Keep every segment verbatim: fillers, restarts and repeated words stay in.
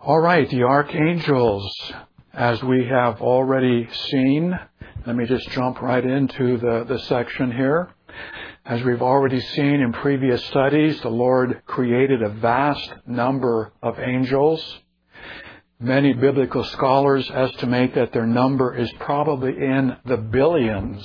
All right, the archangels, as we have already seen, let me just jump right into the, the section here. As we've already seen in previous studies, the Lord created a vast number of angels. Many biblical scholars estimate that their number is probably in the billions.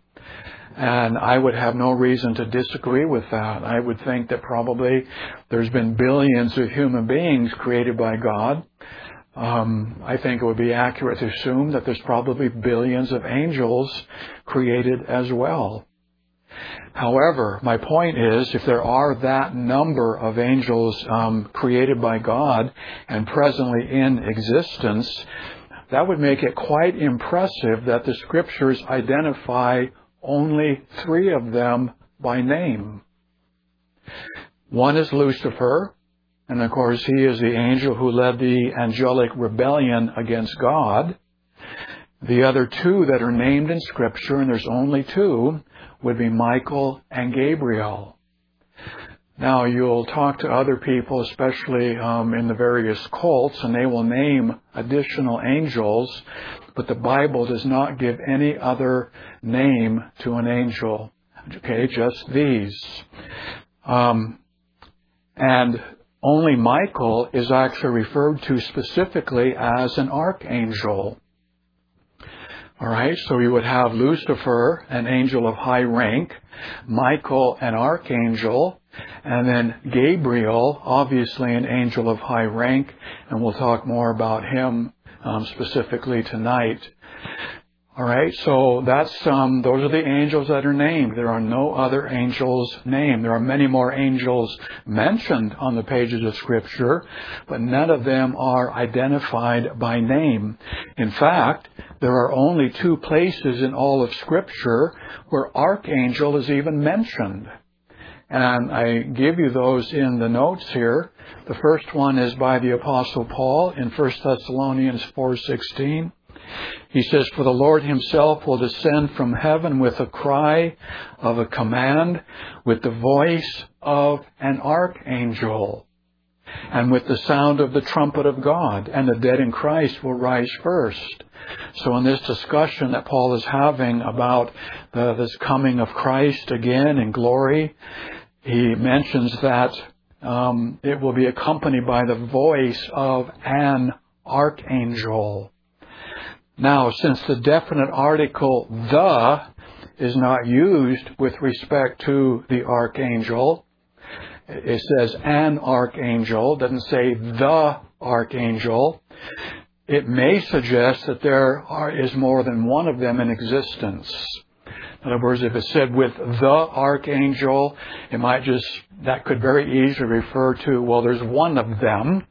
And I would have no reason to disagree with that. I would think that probably there's been billions of human beings created by God. Um, I think it would be accurate to assume that there's probably billions of angels created as well. However, my point is, if there are that number of angels um, created by God and presently in existence, that would make it quite impressive that the Scriptures identify only three of them by name. One is Lucifer, and of course he is the angel who led the angelic rebellion against God. The other two that are named in Scripture, and there's only two, would be Michael and Gabriel. Now, you'll talk to other people, especially um, in the various cults, and they will name additional angels, but the Bible does not give any other name to an angel. Okay, just these. Um, and only Michael is actually referred to specifically as an archangel. All right, so we would have Lucifer, an angel of high rank, Michael, an archangel, and then Gabriel, obviously an angel of high rank, and we'll talk more about him um, specifically tonight. All right, so that's um, those are the angels that are named. There are no other angels named. There are many more angels mentioned on the pages of Scripture, but none of them are identified by name. In fact, there are only two places in all of Scripture where archangel is even mentioned. And I give you those in the notes here. The first one is by the Apostle Paul in First Thessalonians four sixteen. He says, "For the Lord himself will descend from heaven with a cry of a command, with the voice of an archangel, and with the sound of the trumpet of God, and the dead in Christ will rise first." So in this discussion that Paul is having about the, this coming of Christ again in glory, he mentions that um, it will be accompanied by the voice of an archangel. Now, since the definite article "the" is not used with respect to the archangel, it says an archangel, doesn't say the archangel, it may suggest that there are, is more than one of them in existence. In other words, if it said with the archangel, it might just, that could very easily refer to, well, there's one of them,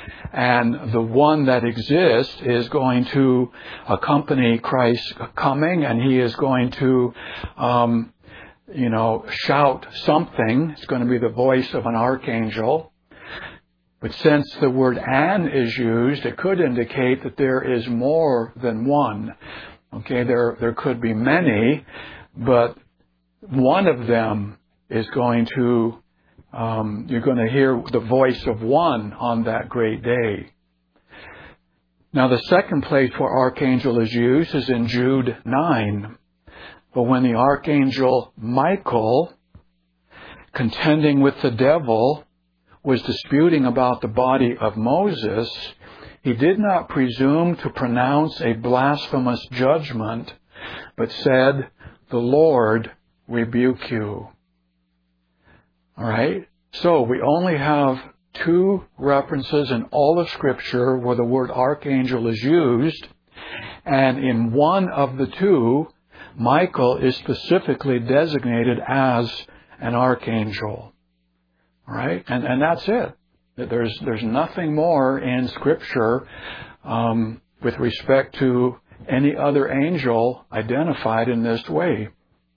and the one that exists is going to accompany Christ's coming, and he is going to, um, you know, shout something. It's going to be the voice of an archangel. But since the word "an" is used, it could indicate that there is more than one. Okay, there there could be many, but one of them is going to, um, you're going to hear the voice of one on that great day. Now, the second place where archangel is used is in Jude nine. But when the archangel Michael, contending with the devil, was disputing about the body of Moses, he did not presume to pronounce a blasphemous judgment, but said, "The Lord rebuke you." All right? So we only have two references in all of Scripture where the word archangel is used, and in one of the two, Michael is specifically designated as an archangel. All right? And, and that's it. There's, there's nothing more in Scripture um, with respect to any other angel identified in this way.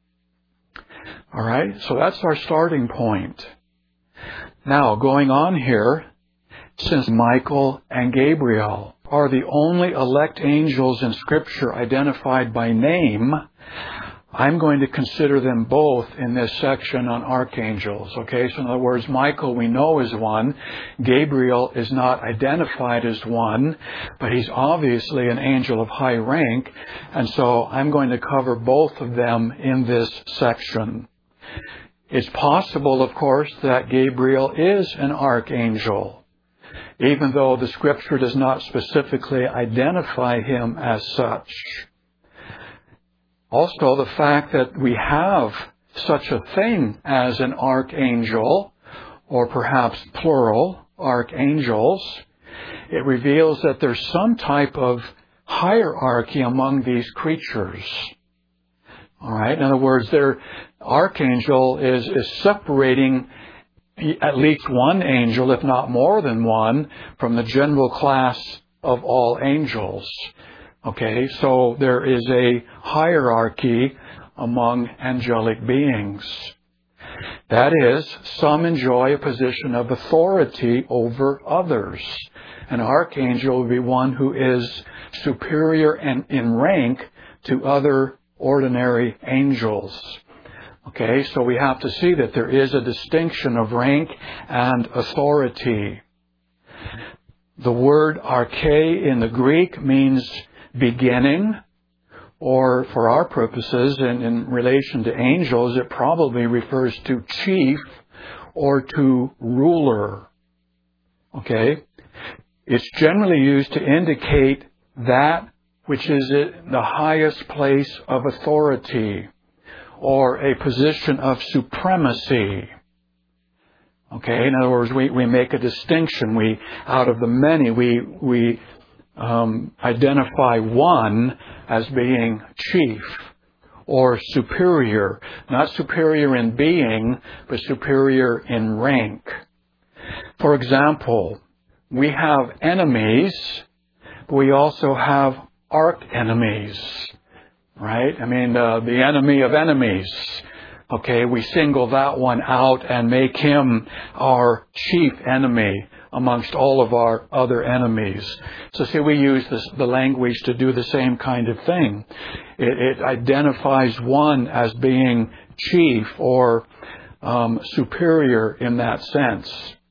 All right? So that's our starting point. Now, going on here, since Michael and Gabriel are the only elect angels in Scripture identified by name, I'm going to consider them both in this section on archangels. Okay, so in other words, Michael we know is one. Gabriel is not identified as one, but he's obviously an angel of high rank. And so I'm going to cover both of them in this section. It's possible, of course, that Gabriel is an archangel, even though the Scripture does not specifically identify him as such. Also, the fact that we have such a thing as an archangel, or perhaps plural archangels, it reveals that there's some type of hierarchy among these creatures. All right. In other words, their archangel is, is separating at least one angel, if not more than one, from the general class of all angels. Okay, so there is a hierarchy among angelic beings. That is, some enjoy a position of authority over others. An archangel would be one who is superior in, in rank to other ordinary angels. Okay, so we have to see that there is a distinction of rank and authority. The word arche in the Greek means beginning, or for our purposes, in, in relation to angels, it probably refers to chief or to ruler. Okay? It's generally used to indicate that which is the highest place of authority or a position of supremacy. Okay? In other words, we, we make a distinction. We, out of the many, we, we Um, identify one as being chief or superior. Not superior in being, but superior in rank. For example, we have enemies, but we also have arch-enemies. Right? I mean, uh, the enemy of enemies. Okay, we single that one out and make him our chief enemy amongst all of our other enemies. So see, we use this, the language to do the same kind of thing. It, it identifies one as being chief or um, superior in that sense.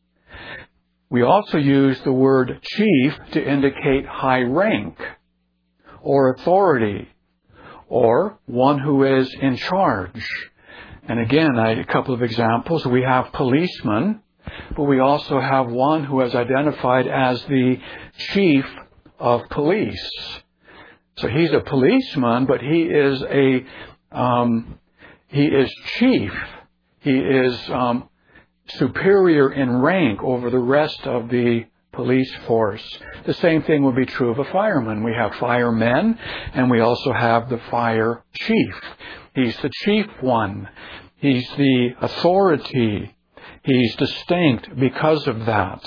We also use the word chief to indicate high rank or authority or one who is in charge. And again, I, a couple of examples. We have policemen, but we also have one who is identified as the chief of police. So he's a policeman, but he is a um, he is chief. He is um, superior in rank over the rest of the police force. The same thing would be true of a fireman. We have firemen, and we also have the fire chief. He's the chief one. He's the authority. He's distinct because of that.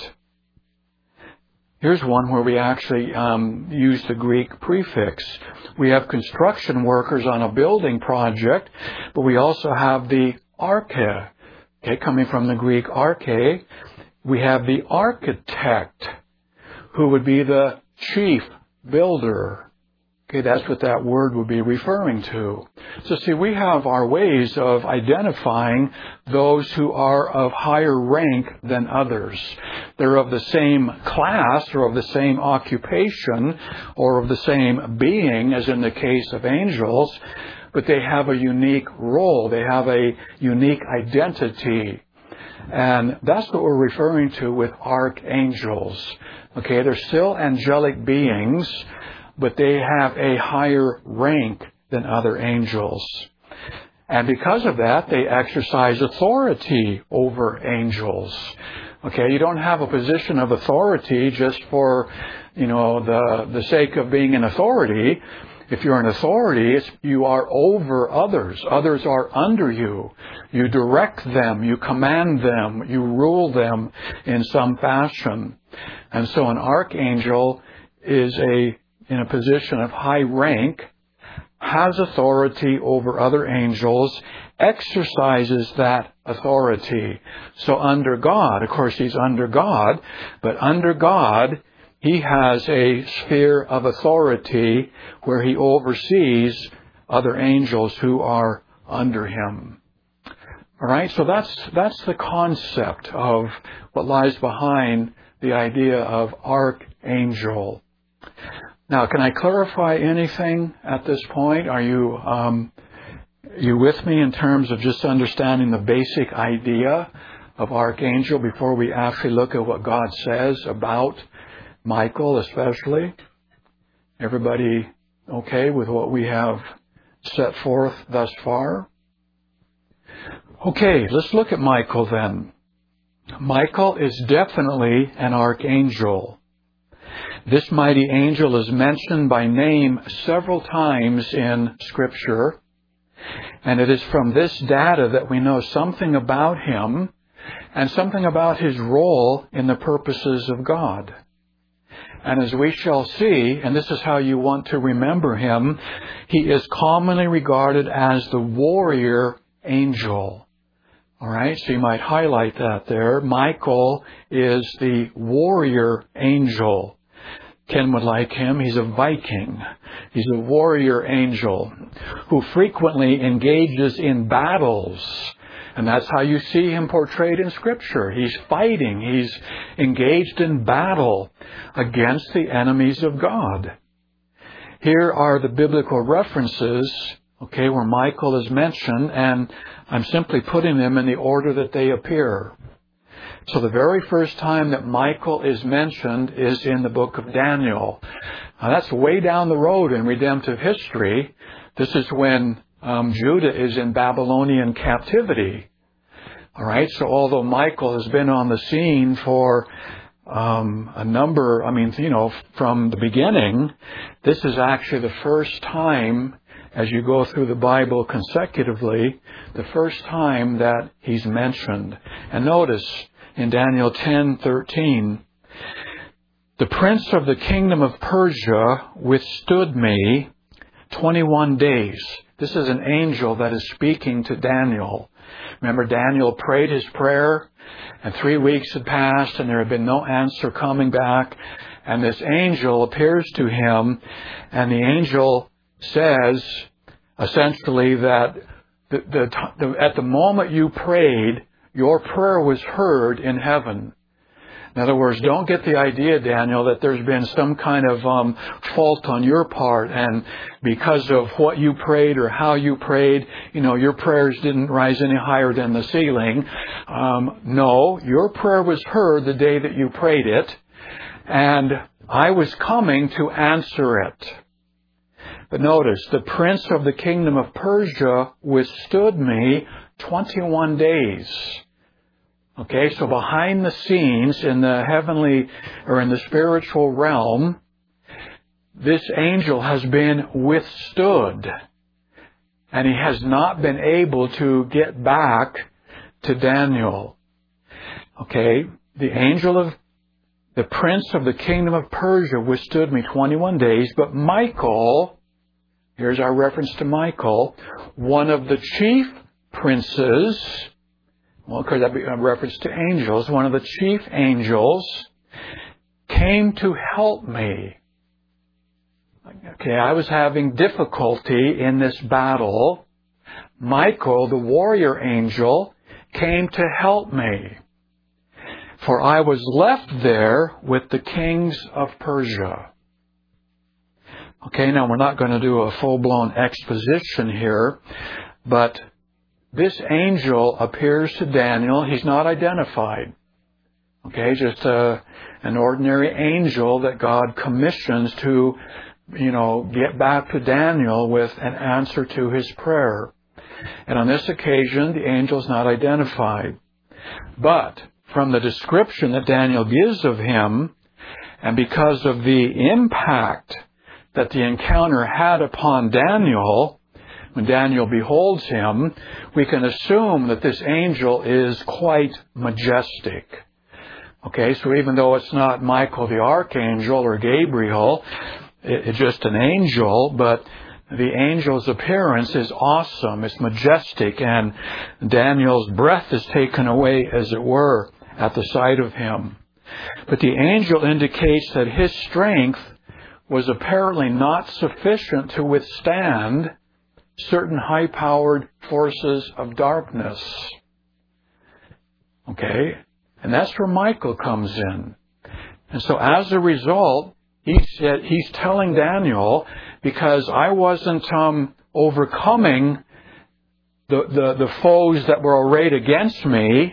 Here's one where we actually um, use the Greek prefix. We have construction workers on a building project, but we also have the arche. Okay, coming from the Greek arche, we have the architect, who would be the chief builder. Okay, that's what that word would be referring to. So see, we have our ways of identifying those who are of higher rank than others. They're of the same class or of the same occupation or of the same being, as in the case of angels, but they have a unique role. They have a unique identity. And that's what we're referring to with archangels. Okay, they're still angelic beings, but they have a higher rank than other angels. And because of that, they exercise authority over angels. Okay, you don't have a position of authority just for, you know, the, the sake of being an authority. If you're an authority, it's, you are over others. Others are under you. You direct them, you command them, you rule them in some fashion. And so an archangel is a in a position of high rank, has authority over other angels, exercises that authority. So under God, of course he's under God, but under God, he has a sphere of authority where he oversees other angels who are under him. All right, so that's that's the concept of what lies behind the idea of archangel. Now, can I clarify anything at this point? Are you um, you with me in terms of just understanding the basic idea of archangel before we actually look at what God says about Michael, especially? Everybody okay with what we have set forth thus far? Okay, let's look at Michael then. Michael is definitely an archangel. This mighty angel is mentioned by name several times in Scripture, and it is from this data that we know something about him and something about his role in the purposes of God. And as we shall see, and this is how you want to remember him, he is commonly regarded as the warrior angel. All right, so you might highlight that there. Michael is the warrior angel. Ken would like him. He's a Viking. He's a warrior angel who frequently engages in battles. And that's how you see him portrayed in Scripture. He's fighting. He's engaged in battle against the enemies of God. Here are the biblical references, okay, where Michael is mentioned, and I'm simply putting them in the order that they appear. So the very first time that Michael is mentioned is in the book of Daniel. Now that's way down the road in redemptive history. This is when um, Judah is in Babylonian captivity. All right, so although Michael has been on the scene for um, a number, I mean, you know, from the beginning, this is actually the first time, as you go through the Bible consecutively, the first time that he's mentioned. And notice in Daniel ten thirteen, the prince of the kingdom of Persia withstood me twenty-one days. This is an angel that is speaking to Daniel. Remember, Daniel prayed his prayer, and three weeks had passed, and there had been no answer coming back. And this angel appears to him, and the angel says, essentially, that the, the, the, at the moment you prayed, your prayer was heard in heaven. In other words, don't get the idea, Daniel, that there's been some kind of um, fault on your part, and because of what you prayed or how you prayed, you know, your prayers didn't rise any higher than the ceiling. Um, no, your prayer was heard the day that you prayed it, and I was coming to answer it. But notice, the prince of the kingdom of Persia withstood me twenty-one days. Okay, so behind the scenes in the heavenly or in the spiritual realm, this angel has been withstood. And he has not been able to get back to Daniel. Okay, the angel of the prince of the kingdom of Persia withstood me twenty-one days, but Michael, here's our reference to Michael, one of the chief princes, well, could that be a reference to angels? One of the chief angels came to help me. Okay, I was having difficulty in this battle. Michael, the warrior angel, came to help me. For I was left there with the kings of Persia. Okay, now we're not going to do a full-blown exposition here, but this angel appears to Daniel. He's not identified. Okay, just a, an ordinary angel that God commissions to, you know, get back to Daniel with an answer to his prayer. And on this occasion, the angel's not identified. But from the description that Daniel gives of him, and because of the impact that the encounter had upon Daniel, when Daniel beholds him, we can assume that this angel is quite majestic. Okay, so even though it's not Michael the archangel or Gabriel, it's just an angel, but the angel's appearance is awesome, it's majestic, and Daniel's breath is taken away, as it were, at the sight of him. But the angel indicates that his strength was apparently not sufficient to withstand certain high-powered forces of darkness. Okay? And that's where Michael comes in. And so as a result, he said, he's telling Daniel, because I wasn't um, overcoming the, the, the foes that were arrayed against me,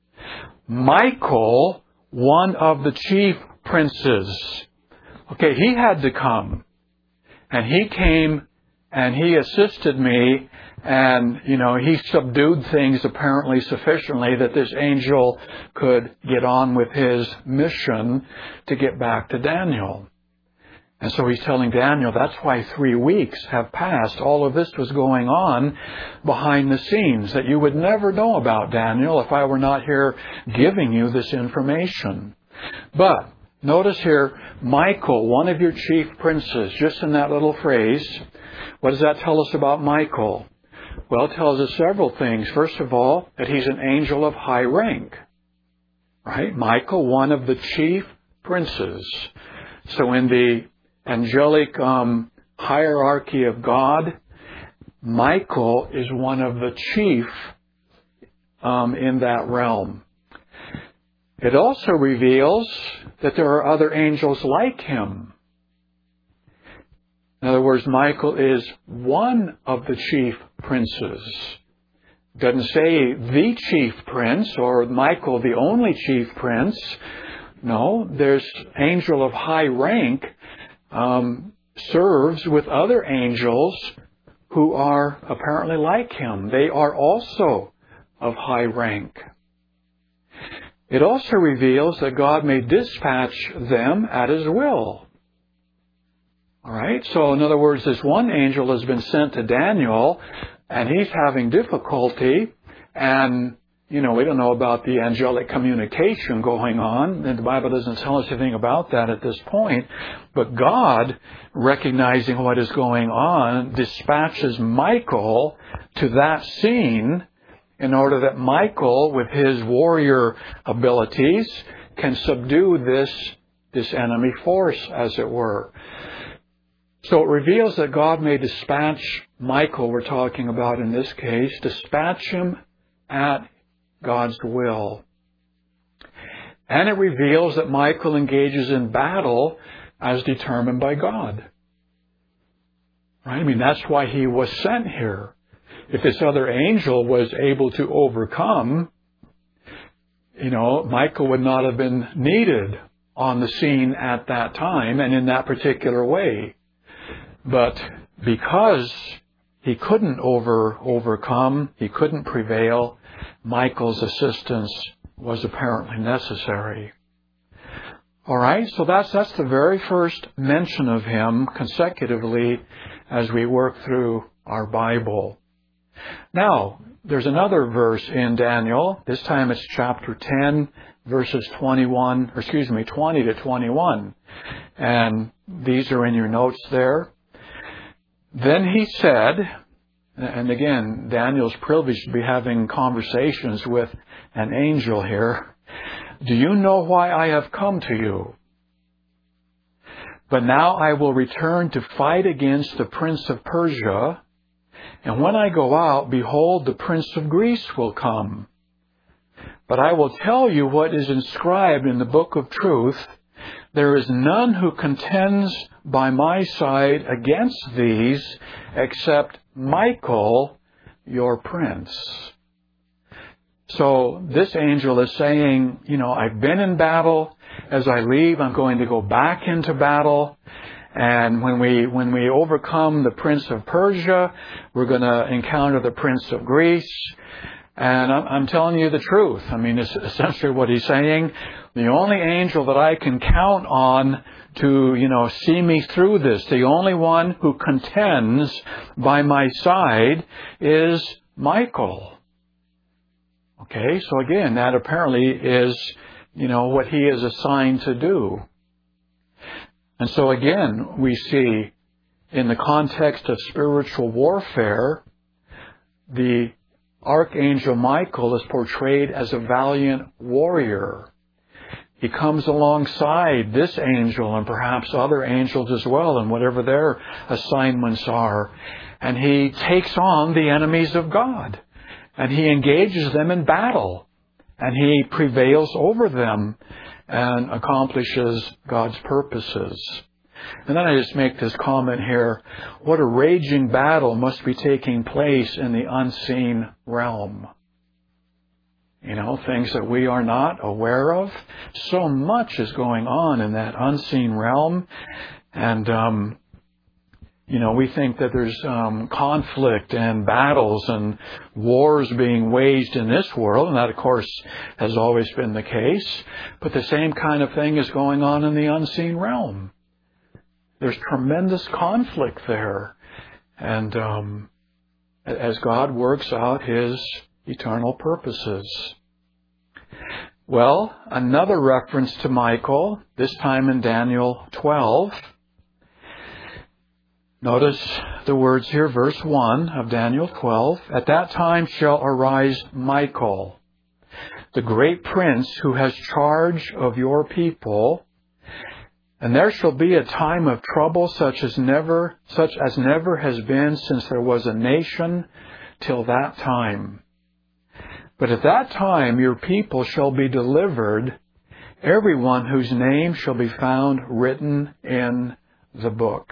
Michael, one of the chief princes, okay, he had to come. And he came and he assisted me, and, you know, he subdued things apparently sufficiently that this angel could get on with his mission to get back to Daniel. And so he's telling Daniel, that's why three weeks have passed. All of this was going on behind the scenes that you would never know about, Daniel, if I were not here giving you this information. But notice here, Michael, one of your chief princes, just in that little phrase, what does that tell us about Michael? Well, it tells us several things. First of all, that he's an angel of high rank. Right? Michael, one of the chief princes. So in the angelic um, hierarchy of God, Michael is one of the chief um, in that realm. It also reveals that there are other angels like him. In other words, Michael is one of the chief princes. It doesn't say the chief prince or Michael the only chief prince. No, there's angel of high rank um, serves with other angels who are apparently like him. They are also of high rank. It also reveals that God may dispatch them at His will. All right? So in other words, this one angel has been sent to Daniel, and he's having difficulty, and, you know, we don't know about the angelic communication going on, and the Bible doesn't tell us anything about that at this point, but God, recognizing what is going on, dispatches Michael to that scene in order that Michael, with his warrior abilities, can subdue this, this enemy force, as it were. So it reveals that God may dispatch Michael, we're talking about in this case, dispatch him at God's will. And it reveals that Michael engages in battle as determined by God. Right? I mean, that's why he was sent here. If this other angel was able to overcome, you know, Michael would not have been needed on the scene at that time and in that particular way. But because he couldn't over overcome, he couldn't prevail, Michael's assistance was apparently necessary. All right, so that's that's the very first mention of him consecutively as we work through our Bible. Now, there's another verse in Daniel. This time it's chapter ten, verses twenty-one, or excuse me, twenty to twenty-one. And these are in your notes there. Then he said, and again, Daniel's privileged to be having conversations with an angel here. Do you know why I have come to you? But now I will return to fight against the prince of Persia. And when I go out, behold, the prince of Greece will come. But I will tell you what is inscribed in the book of truth. There is none who contends by my side against these except Michael, your prince. So this angel is saying, you know, I've been in battle. As I leave, I'm going to go back into battle. And when we when we overcome the prince of Persia, we're going to encounter the prince of Greece. And I'm, I'm telling you the truth. I mean, it's essentially what he's saying. The only angel that I can count on to, you know, see me through this, the only one who contends by my side is Michael. Okay, so again, that apparently is, you know, what he is assigned to do. And so again, we see in the context of spiritual warfare, the Archangel Michael is portrayed as a valiant warrior. He comes alongside this angel and perhaps other angels as well, and whatever their assignments are. And he takes on the enemies of God. And he engages them in battle. And he prevails over them and accomplishes God's purposes. And then I just make this comment here. What a raging battle must be taking place in the unseen realm. You know, things that we are not aware of. So much is going on in that unseen realm. And, um, you know, we think that there's um, conflict and battles and wars being waged in this world. And that, of course, has always been the case. But the same kind of thing is going on in the unseen realm. There's tremendous conflict there. And um, as God works out His eternal purposes. Well, another reference to Michael, this time in Daniel twelve. Notice the words here, verse one of Daniel twelve. At that time shall arise Michael, the great prince who has charge of your people, and there shall be a time of trouble such as never, such as never has been since there was a nation till that time. But at that time your people shall be delivered, everyone whose name shall be found written in the book.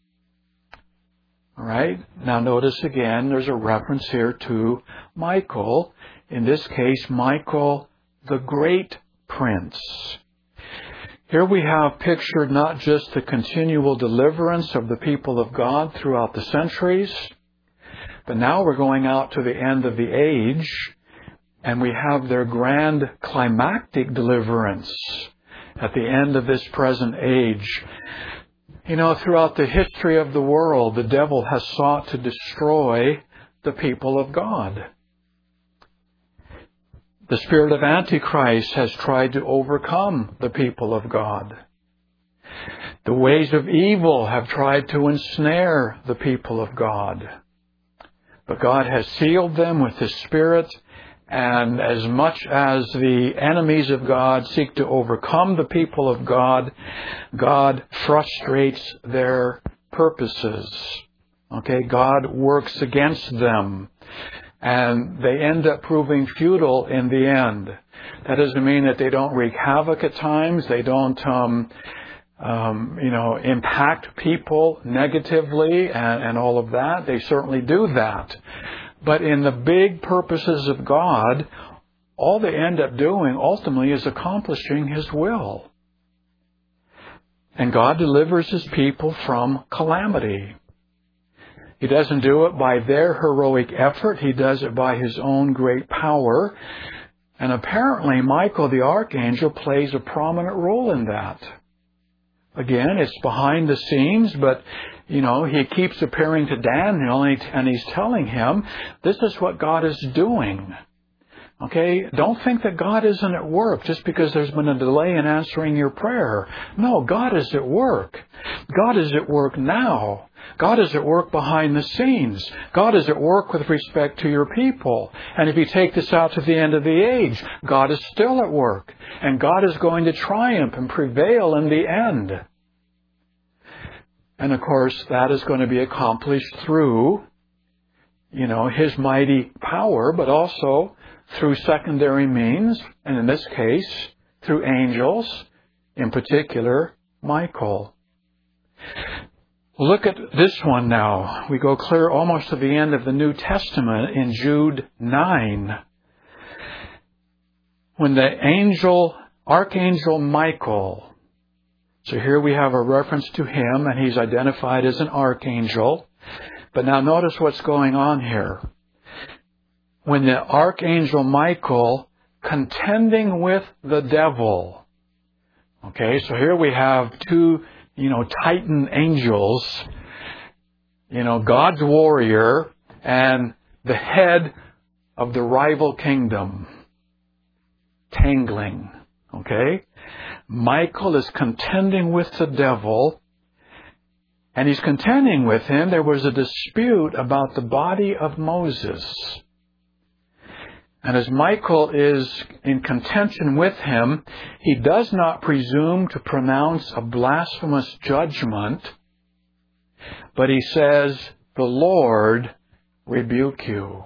All right. Now notice again, there's a reference here to Michael. In this case, Michael, the great prince. Here we have pictured not just the continual deliverance of the people of God throughout the centuries, but now we're going out to the end of the age, and we have their grand climactic deliverance at the end of this present age. You know, throughout the history of the world, the devil has sought to destroy the people of God. The spirit of Antichrist has tried to overcome the people of God. The ways of evil have tried to ensnare the people of God. But God has sealed them with His Spirit, and as much as the enemies of God seek to overcome the people of God, God frustrates their purposes. Okay, God works against them. And they end up proving futile in the end. That doesn't mean that they don't wreak havoc at times. They don't, um, um, you know, impact people negatively and, and all of that. They certainly do that. But in the big purposes of God, all they end up doing ultimately is accomplishing His will. And God delivers His people from calamity. He doesn't do it by their heroic effort. He does it by His own great power. And apparently, Michael the archangel plays a prominent role in that. Again, it's behind the scenes, but, you know, he keeps appearing to Daniel and he's telling him, this is what God is doing. Okay, don't think that God isn't at work just because there's been a delay in answering your prayer. No, God is at work. God is at work now. God is at work behind the scenes. God is at work with respect to your people. And if you take this out to the end of the age, God is still at work. And God is going to triumph and prevail in the end. And of course, that is going to be accomplished through, you know, His mighty power, but also through secondary means, and in this case, through angels, in particular, Michael. Look at this one now. We go clear almost to the end of the New Testament in Jude nine. When the angel, Archangel Michael, so here we have a reference to him, and he's identified as an archangel. But now notice what's going on here. When the Archangel Michael contending with the devil. Okay, so here we have two, you know, Titan angels, you know, God's warrior and the head of the rival kingdom. Tangling. Okay? Michael is contending with the devil, and he's contending with him. There was a dispute about the body of Moses. And as Michael is in contention with him, he does not presume to pronounce a blasphemous judgment, but he says, "The Lord rebuke you."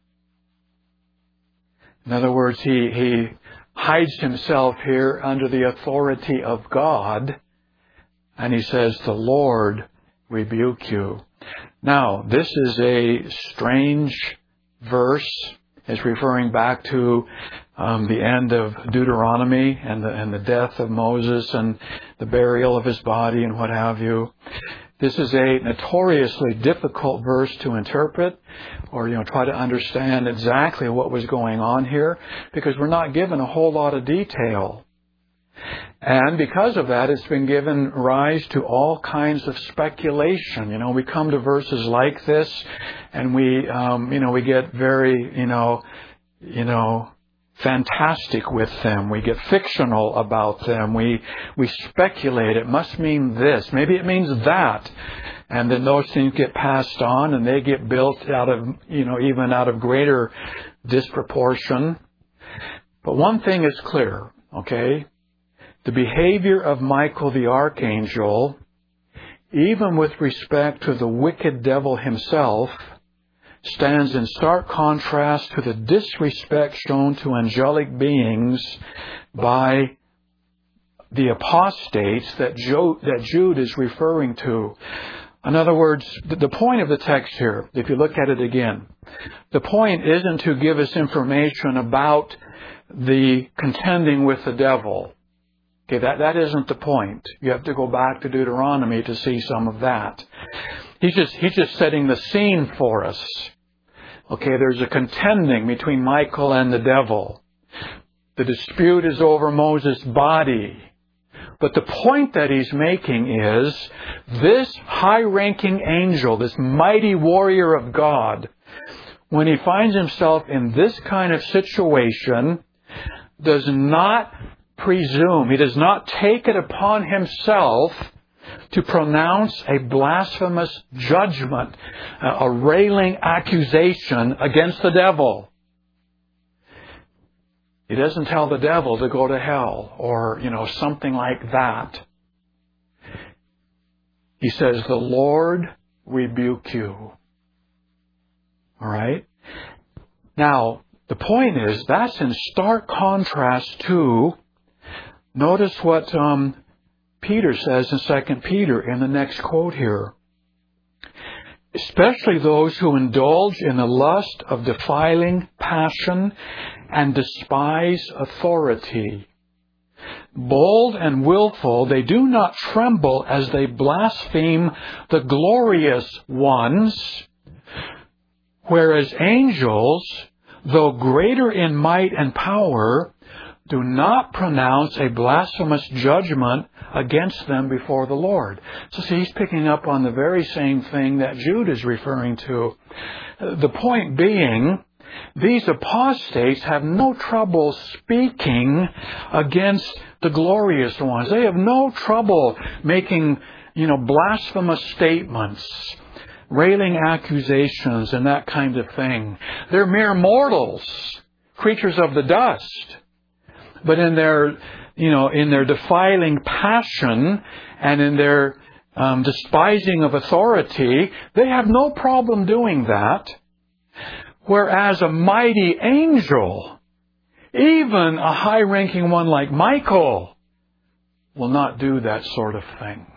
In other words, he, he hides himself here under the authority of God, and he says, "The Lord rebuke you." Now, this is a strange verse. It's referring back to um, the end of Deuteronomy and the, and the death of Moses and the burial of his body and what have you. This is a notoriously difficult verse to interpret or, you know, try to understand exactly what was going on here because we're not given a whole lot of detail. And because of that, it's been given rise to all kinds of speculation. You know, we come to verses like this, and we, um, you know, we get very, you know, you know, fantastic with them. We get fictional about them. We we speculate. It must mean this. Maybe it means that. And then those things get passed on, and they get built out of, you know, even out of greater disproportion. But one thing is clear, okay? The behavior of Michael the archangel, even with respect to the wicked devil himself, stands in stark contrast to the disrespect shown to angelic beings by the apostates that Jude is referring to. In other words, the point of the text here, if you look at it again, the point isn't to give us information about the contending with the devil. Okay, that, that isn't the point. You have to go back to Deuteronomy to see some of that. He's just, he's just setting the scene for us. Okay, there's a contending between Michael and the devil. The dispute is over Moses' body. But the point that he's making is this high-ranking angel, this mighty warrior of God, when he finds himself in this kind of situation, does not presume, he does not take it upon himself to pronounce a blasphemous judgment, a railing accusation against the devil. He doesn't tell the devil to go to hell or, you know, something like that. He says, "The Lord rebuke you." All right? Now, the point is, that's in stark contrast to, notice what um, Peter says in Second Peter in the next quote here. "Especially those who indulge in the lust of defiling passion and despise authority. Bold and willful, they do not tremble as they blaspheme the glorious ones, whereas angels, though greater in might and power, do not pronounce a blasphemous judgment against them before the Lord." So see, he's picking up on the very same thing that Jude is referring to. The point being, these apostates have no trouble speaking against the glorious ones. They have no trouble making, you know, blasphemous statements, railing accusations, and that kind of thing. They're mere mortals, creatures of the dust. But in their, you know, in their defiling passion and in their um, despising of authority, they have no problem doing that. Whereas a mighty angel, even a high-ranking one like Michael, will not do that sort of thing.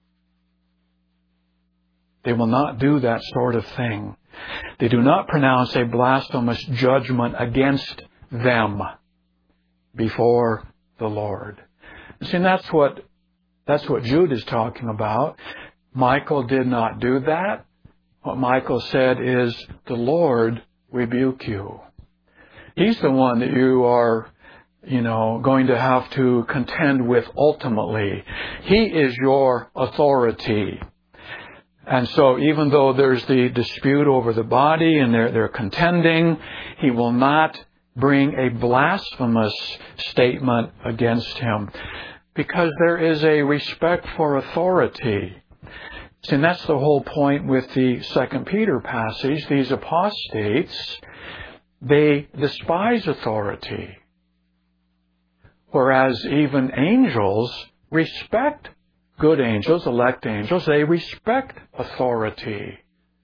They will not do that sort of thing. They do not pronounce a blasphemous judgment against them before the Lord. See, and that's what that's what Jude is talking about. Michael did not do that. What Michael said is, "The Lord rebuke you." He's the one that you are, you know, going to have to contend with ultimately. He is your authority. And so even though there's the dispute over the body and they're, they're contending, he will not bring a blasphemous statement against him, because there is a respect for authority. See, and that's the whole point with the Second Peter passage. These apostates, they despise authority. Whereas even angels respect, good angels, elect angels, they respect authority.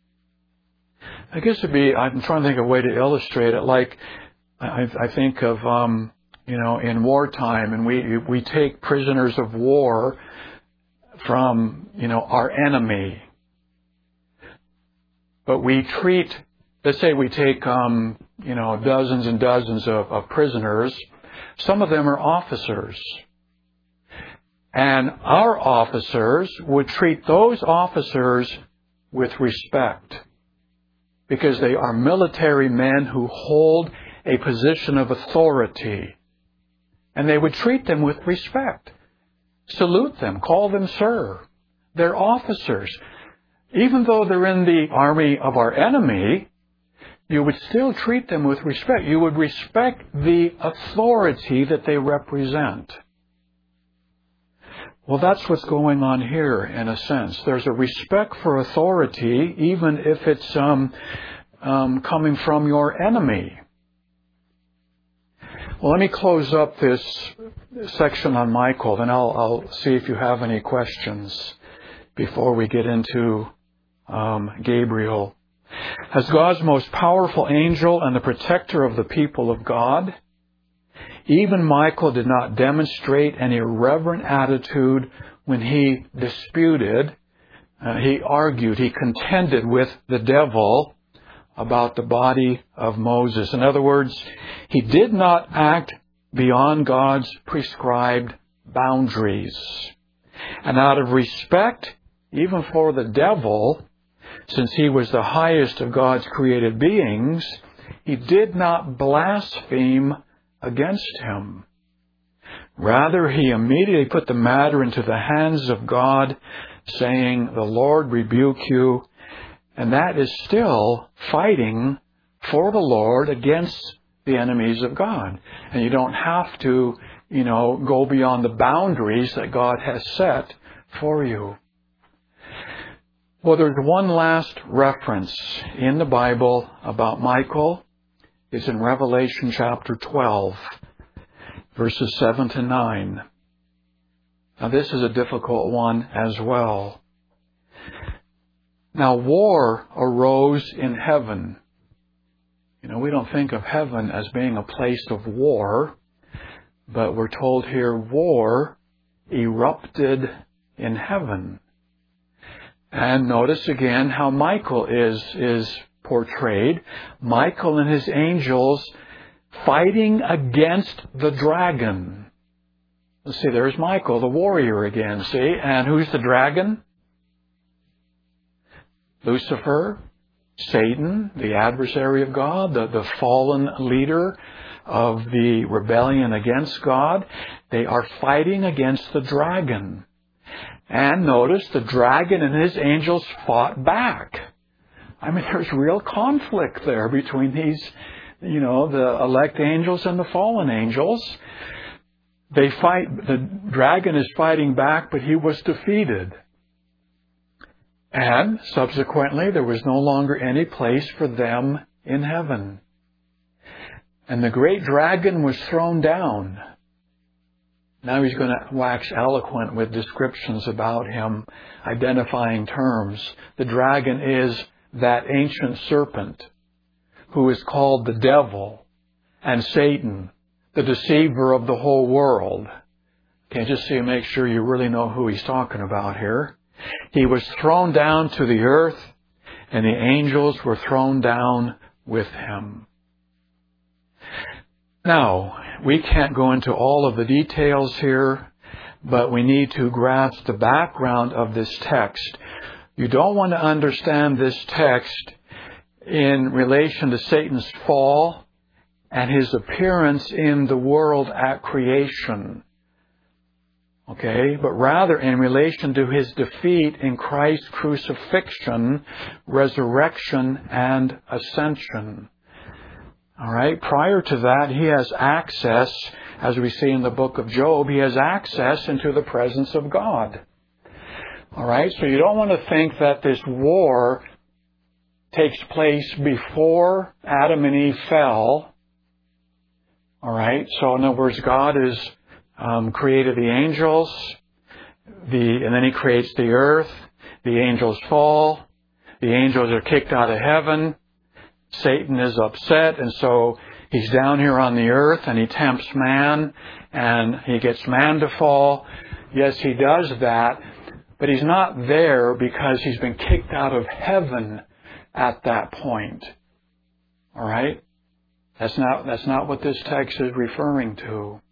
I guess it'd be, I'm trying to think of a way to illustrate it, like I, I think of, um, you know, in wartime, and we we take prisoners of war from, you know, our enemy. But we treat, let's say we take, um, you know, dozens and dozens of, of prisoners. Some of them are officers. And our officers would treat those officers with respect, because they are military men who hold a position of authority. And they would treat them with respect. Salute them, call them sir. They're officers. Even though they're in the army of our enemy, you would still treat them with respect. You would respect the authority that they represent. Well, that's what's going on here, in a sense. There's a respect for authority, even if it's um, um, coming from your enemy. Well, let me close up this section on Michael, then I'll, I'll see if you have any questions before we get into um, Gabriel. As God's most powerful angel and the protector of the people of God, even Michael did not demonstrate an irreverent attitude when he disputed, uh, he argued, he contended with the devil about the body of Moses. In other words, he did not act beyond God's prescribed boundaries. And out of respect, even for the devil, since he was the highest of God's created beings, he did not blaspheme against him. Rather, he immediately put the matter into the hands of God, saying, "The Lord rebuke you." And that is still fighting for the Lord against the enemies of God. And you don't have to, you know, go beyond the boundaries that God has set for you. Well, there's one last reference in the Bible about Michael. It's in Revelation chapter twelve, verses seven to nine. Now, this is a difficult one as well. Now, war arose in heaven. You know, we don't think of heaven as being a place of war, but we're told here war erupted in heaven. And notice again how Michael is, is portrayed. Michael and his angels fighting against the dragon. Let's see, there's Michael, the warrior again, see? And who's the dragon? Lucifer, Satan, the adversary of God, the, the fallen leader of the rebellion against God. They are fighting against the dragon. And notice the dragon and his angels fought back. I mean, there's real conflict there between these, you know, the elect angels and the fallen angels. They fight, the dragon is fighting back, but he was defeated. And subsequently, there was no longer any place for them in heaven. And the great dragon was thrown down. Now he's going to wax eloquent with descriptions about him, identifying terms. The dragon is that ancient serpent who is called the devil and Satan, the deceiver of the whole world. Okay, just so you make sure you really know who he's talking about here. He was thrown down to the earth, and the angels were thrown down with him. Now, we can't go into all of the details here, but we need to grasp the background of this text. You don't want to understand this text in relation to Satan's fall and his appearance in the world at creation. Okay, but rather in relation to his defeat in Christ's crucifixion, resurrection, and ascension. All right, prior to that, he has access, as we see in the book of Job, he has access into the presence of God. All right, so you don't want to think that this war takes place before Adam and Eve fell. All right. So in other words, God has um, created the angels, the and then He creates the earth. The angels fall. The angels are kicked out of heaven. Satan is upset, and so he's down here on the earth, and he tempts man, and he gets man to fall. Yes, he does that, but he's not there because he's been kicked out of heaven at that point. All right? That's not, that's not what this text is referring to.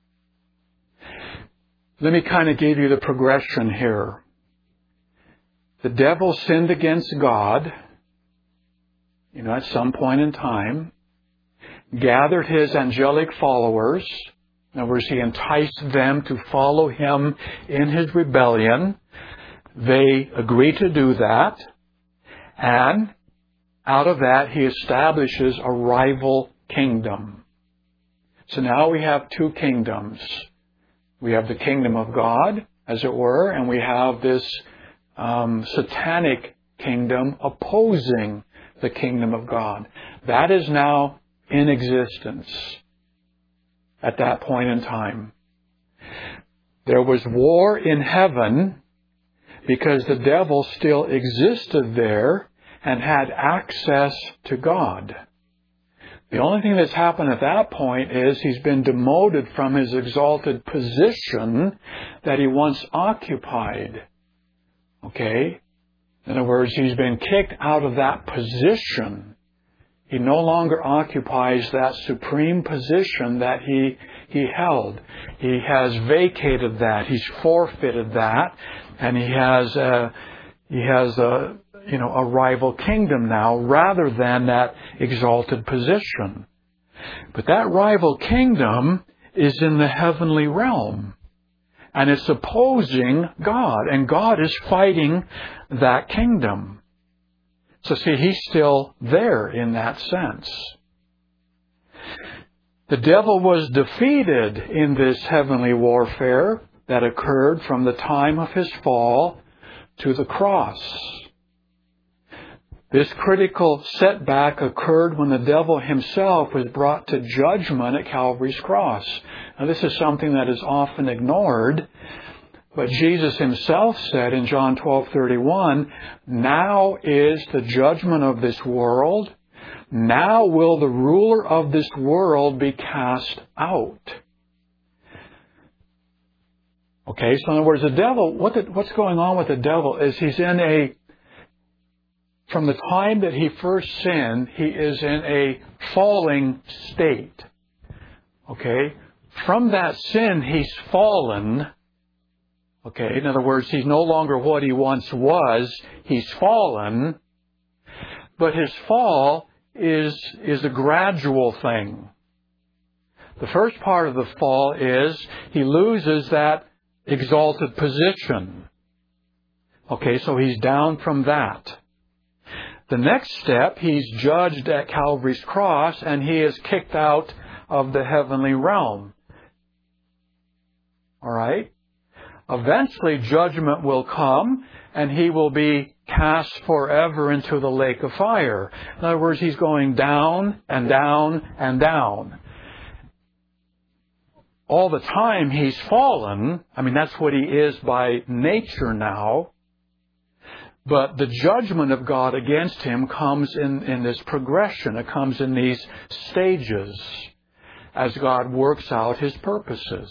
Let me kind of give you the progression here. The devil sinned against God, you know, at some point in time, gathered his angelic followers. In other words, he enticed them to follow him in his rebellion. They agreed to do that. And out of that, he establishes a rival kingdom. So now we have two kingdoms. We have the kingdom of God, as it were, and we have this um, satanic kingdom opposing the kingdom of God. That is now in existence at that point in time. There was war in heaven because the devil still existed there and had access to God. The only thing that's happened at that point is he's been demoted from his exalted position that he once occupied. Okay? In other words, he's been kicked out of that position. He no longer occupies that supreme position that he he held. He has vacated that. He's forfeited that, and he has a, he has a you know a rival kingdom now rather than that exalted position. But that rival kingdom is in the heavenly realm. And it's opposing God. And God is fighting that kingdom. So see, he's still there in that sense. The devil was defeated in this heavenly warfare that occurred from the time of his fall to the cross. This critical setback occurred when the devil himself was brought to judgment at Calvary's cross. Now, this is something that is often ignored, but Jesus himself said in John twelve thirty-one, "Now is the judgment of this world. Now will the ruler of this world be cast out." Okay, so in other words, the devil, what the, what's going on with the devil is he's in a From the time that he first sinned, he is in a falling state. Okay? From that sin, he's fallen. Okay? In other words, he's no longer what he once was. He's fallen. But his fall is, is a gradual thing. The first part of the fall is he loses that exalted position. Okay, so he's down from that. The next step, he's judged at Calvary's cross, and he is kicked out of the heavenly realm. All right? Eventually, judgment will come, and he will be cast forever into the lake of fire. In other words, he's going down and down and down. All the time he's fallen. I mean, that's what he is by nature now. But the judgment of God against him comes in, in this progression. It comes in these stages as God works out His purposes.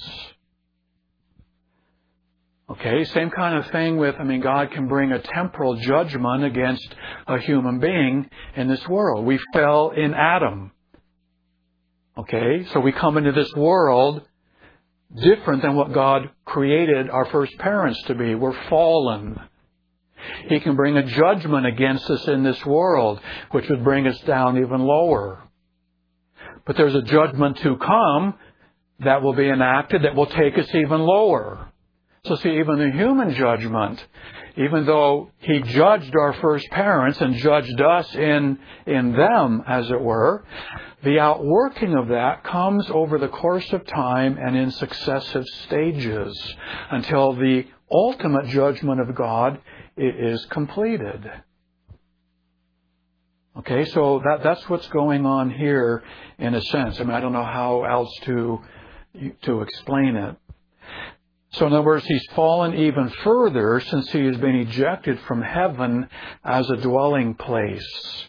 Okay, same kind of thing with, I mean, God can bring a temporal judgment against a human being in this world. We fell in Adam. Okay, so we come into this world different than what God created our first parents to be. We're fallen. He can bring a judgment against us in this world, which would bring us down even lower. But there's a judgment to come that will be enacted that will take us even lower. So see, even the human judgment, even though He judged our first parents and judged us in, in them, as it were, the outworking of that comes over the course of time and in successive stages until the ultimate judgment of God is completed. Okay, so that, that's what's going on here in a sense. I mean, I don't know how else to, to explain it. So in other words, he's fallen even further since he has been ejected from heaven as a dwelling place.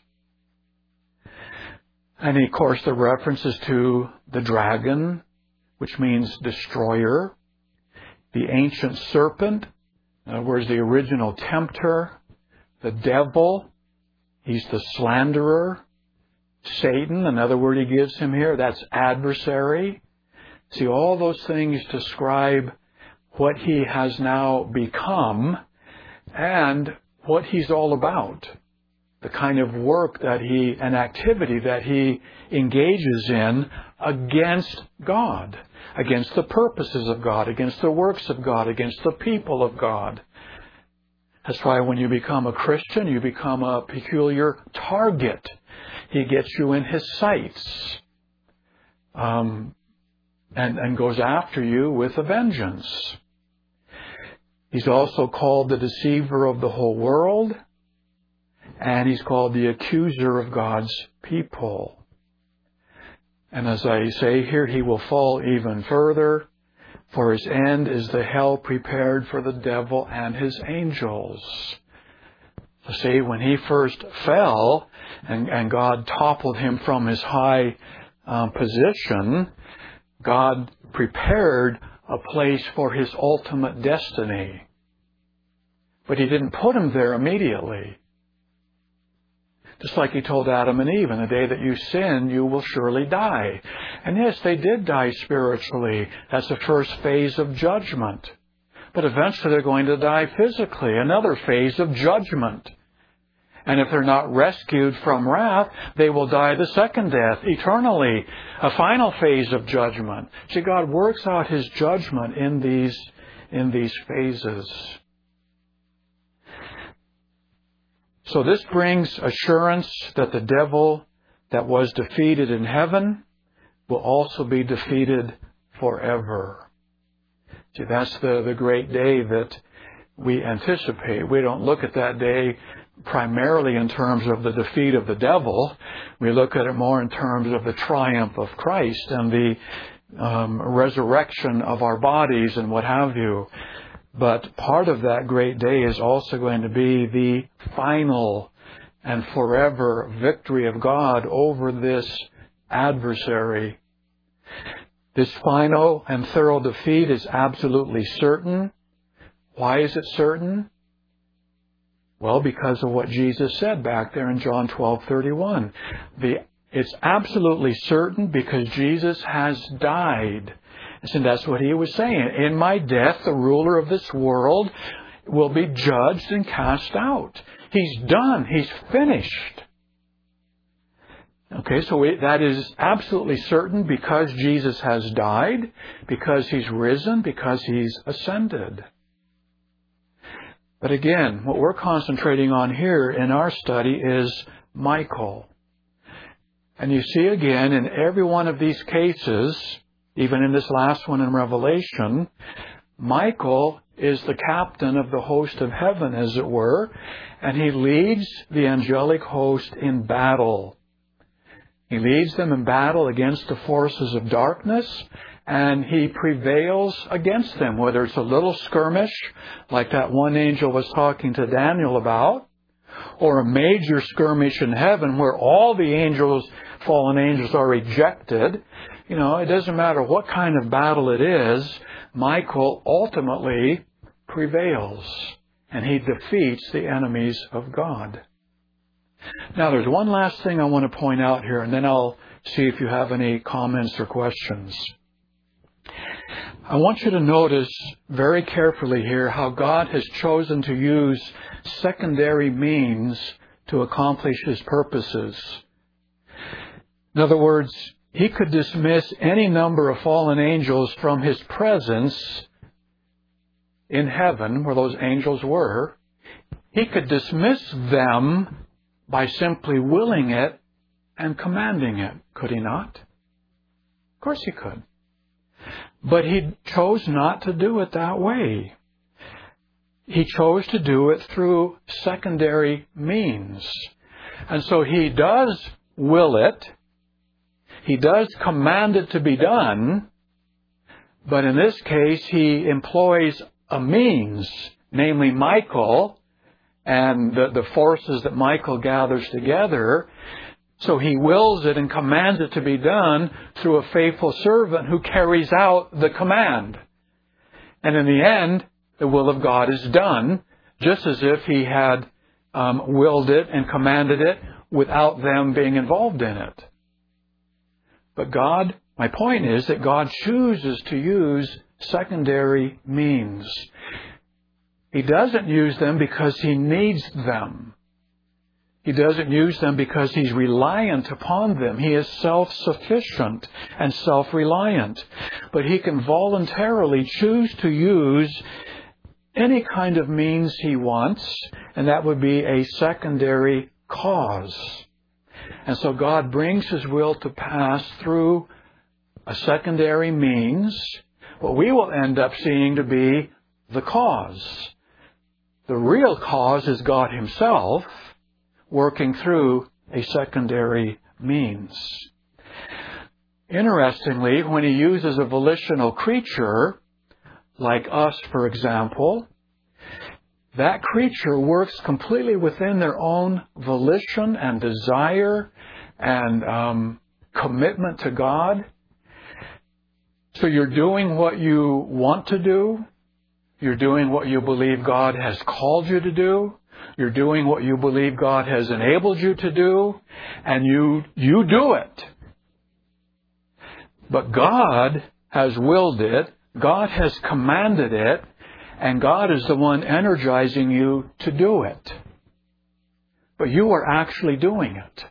And of course, the references to the dragon, which means destroyer, the ancient serpent, in other words, the original tempter, the devil, he's the slanderer, Satan, another word he gives him here, that's adversary. See, all those things describe what he has now become and what he's all about. The kind of work that he, and activity that he engages in against God, against the purposes of God, against the works of God, against the people of God. That's why when you become a Christian, you become a peculiar target. He gets you in his sights, um, and, and goes after you with a vengeance. He's also called the deceiver of the whole world, and he's called the accuser of God's people. And as I say here, he will fall even further, for his end is the hell prepared for the devil and his angels. So see, when he first fell and, and God toppled him from his high uh, position, God prepared a place for his ultimate destiny. But he didn't put him there immediately. Just like he told Adam and Eve, in the day that you sin, you will surely die. And yes, they did die spiritually. That's the first phase of judgment. But eventually they're going to die physically, another phase of judgment. And if they're not rescued from wrath, they will die the second death, eternally, a final phase of judgment. See, God works out his judgment in these, in these phases. So this brings assurance that the devil that was defeated in heaven will also be defeated forever. See, that's the, the great day that we anticipate. We don't look at that day primarily in terms of the defeat of the devil. We look at it more in terms of the triumph of Christ and the um, resurrection of our bodies and what have you. But part of that great day is also going to be the final and forever victory of God over this adversary. This final and thorough defeat is absolutely certain. Why is it certain? Well, because of what Jesus said back there in John twelve thirty-one. The, it's absolutely certain because Jesus has died. And that's what he was saying. In my death, the ruler of this world will be judged and cast out. He's done. He's finished. Okay, so we, that is absolutely certain because Jesus has died, because he's risen, because he's ascended. But again, what we're concentrating on here in our study is Michael. And you see again, in every one of these cases, even in this last one in Revelation, Michael is the captain of the host of heaven, as it were, and he leads the angelic host in battle. He leads them in battle against the forces of darkness, and he prevails against them, whether it's a little skirmish, like that one angel was talking to Daniel about, or a major skirmish in heaven where all the angels, fallen angels, are rejected. You know, it doesn't matter what kind of battle it is, Michael ultimately prevails, and he defeats the enemies of God. Now, there's one last thing I want to point out here, and then I'll see if you have any comments or questions. I want you to notice very carefully here how God has chosen to use secondary means to accomplish his purposes. In other words, he could dismiss any number of fallen angels from his presence in heaven, where those angels were. He could dismiss them by simply willing it and commanding it, could he not? Of course he could. But he chose not to do it that way. He chose to do it through secondary means. And so He does will it. He does command it to be done. But in this case, He employs a means, namely Michael, and the, the forces that Michael gathers together. So He wills it and commands it to be done through a faithful servant who carries out the command. And in the end, the will of God is done, just as if He had um, willed it and commanded it without them being involved in it. But God, my point is that God chooses to use secondary means. He doesn't use them because He needs them. He doesn't use them because He's reliant upon them. He is self-sufficient and self-reliant. But He can voluntarily choose to use any kind of means He wants, and that would be a secondary cause. And so God brings His will to pass through a secondary means, what we will end up seeing to be the cause. The real cause is God Himself, working through a secondary means. Interestingly, when He uses a volitional creature, like us, for example, that creature works completely within their own volition and desire and um, commitment to God. So you're doing what you want to do. You're doing what you believe God has called you to do. You're doing what you believe God has enabled you to do, and you you do it. But God has willed it, God has commanded it, and God is the one energizing you to do it. But you are actually doing it.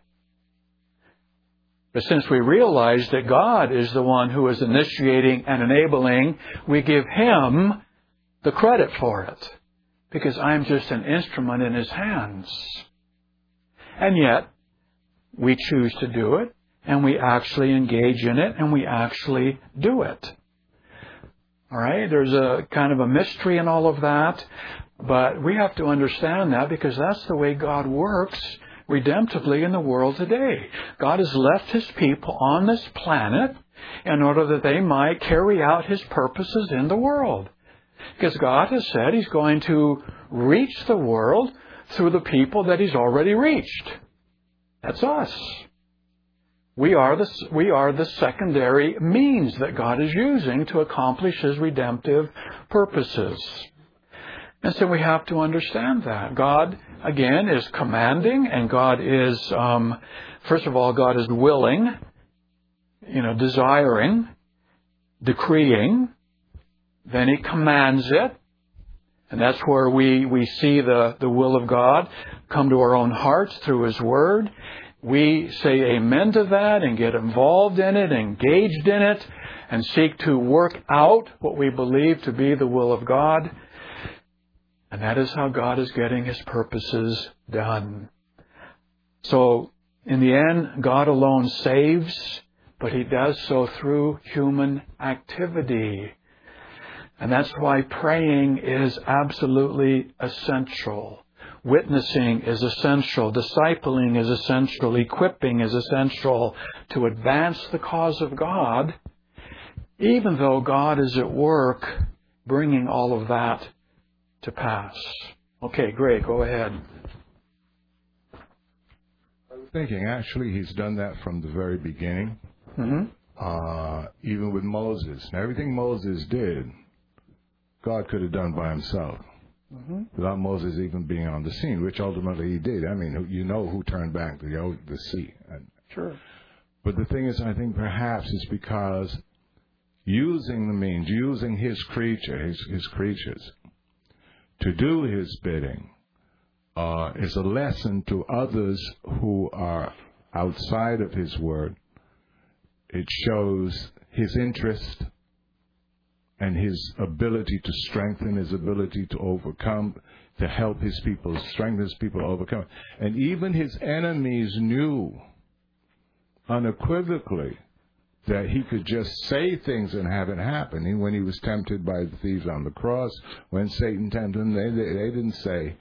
But since we realize that God is the one who is initiating and enabling, we give Him the credit for it. Because I'm just an instrument in His hands. And yet, we choose to do it, and we actually engage in it, and we actually do it. All right? There's a kind of a mystery in all of that, but we have to understand that because that's the way God works redemptively in the world today. God has left His people on this planet in order that they might carry out His purposes in the world. Because God has said He's going to reach the world through the people that He's already reached. That's us. We are the, we are the secondary means that God is using to accomplish His redemptive purposes. And so we have to understand that. God, again, is commanding, and God is, um, first of all, God is willing, you know, desiring, decreeing. Then He commands it. And that's where we, we see the, the will of God come to our own hearts through His Word. We say amen to that and get involved in it, engaged in it, and seek to work out what we believe to be the will of God. And that is how God is getting His purposes done. So, in the end, God alone saves, but He does so through human activity. And that's why praying is absolutely essential. Witnessing is essential. Discipling is essential. Equipping is essential to advance the cause of God, even though God is at work bringing all of that to pass. Okay, great. Go ahead. I was thinking, actually, He's done that from the very beginning. Mm-hmm. Uh, even with Moses. Now, everything Moses did, God could have done by Himself. Mm-hmm. Without Moses even being on the scene, which ultimately He did. I mean, you know who turned back the, the sea. Sure. But the thing is, I think perhaps it's because using the means, using His creature, His, his creatures, to do His bidding, uh, is a lesson to others who are outside of His word. It shows His interest and His ability to strengthen, His ability to overcome, to help His people, strengthen His people to overcome. And even His enemies knew unequivocally that He could just say things and have it happen. When He was tempted by the thieves on the cross, when Satan tempted Him, they, they, they didn't say,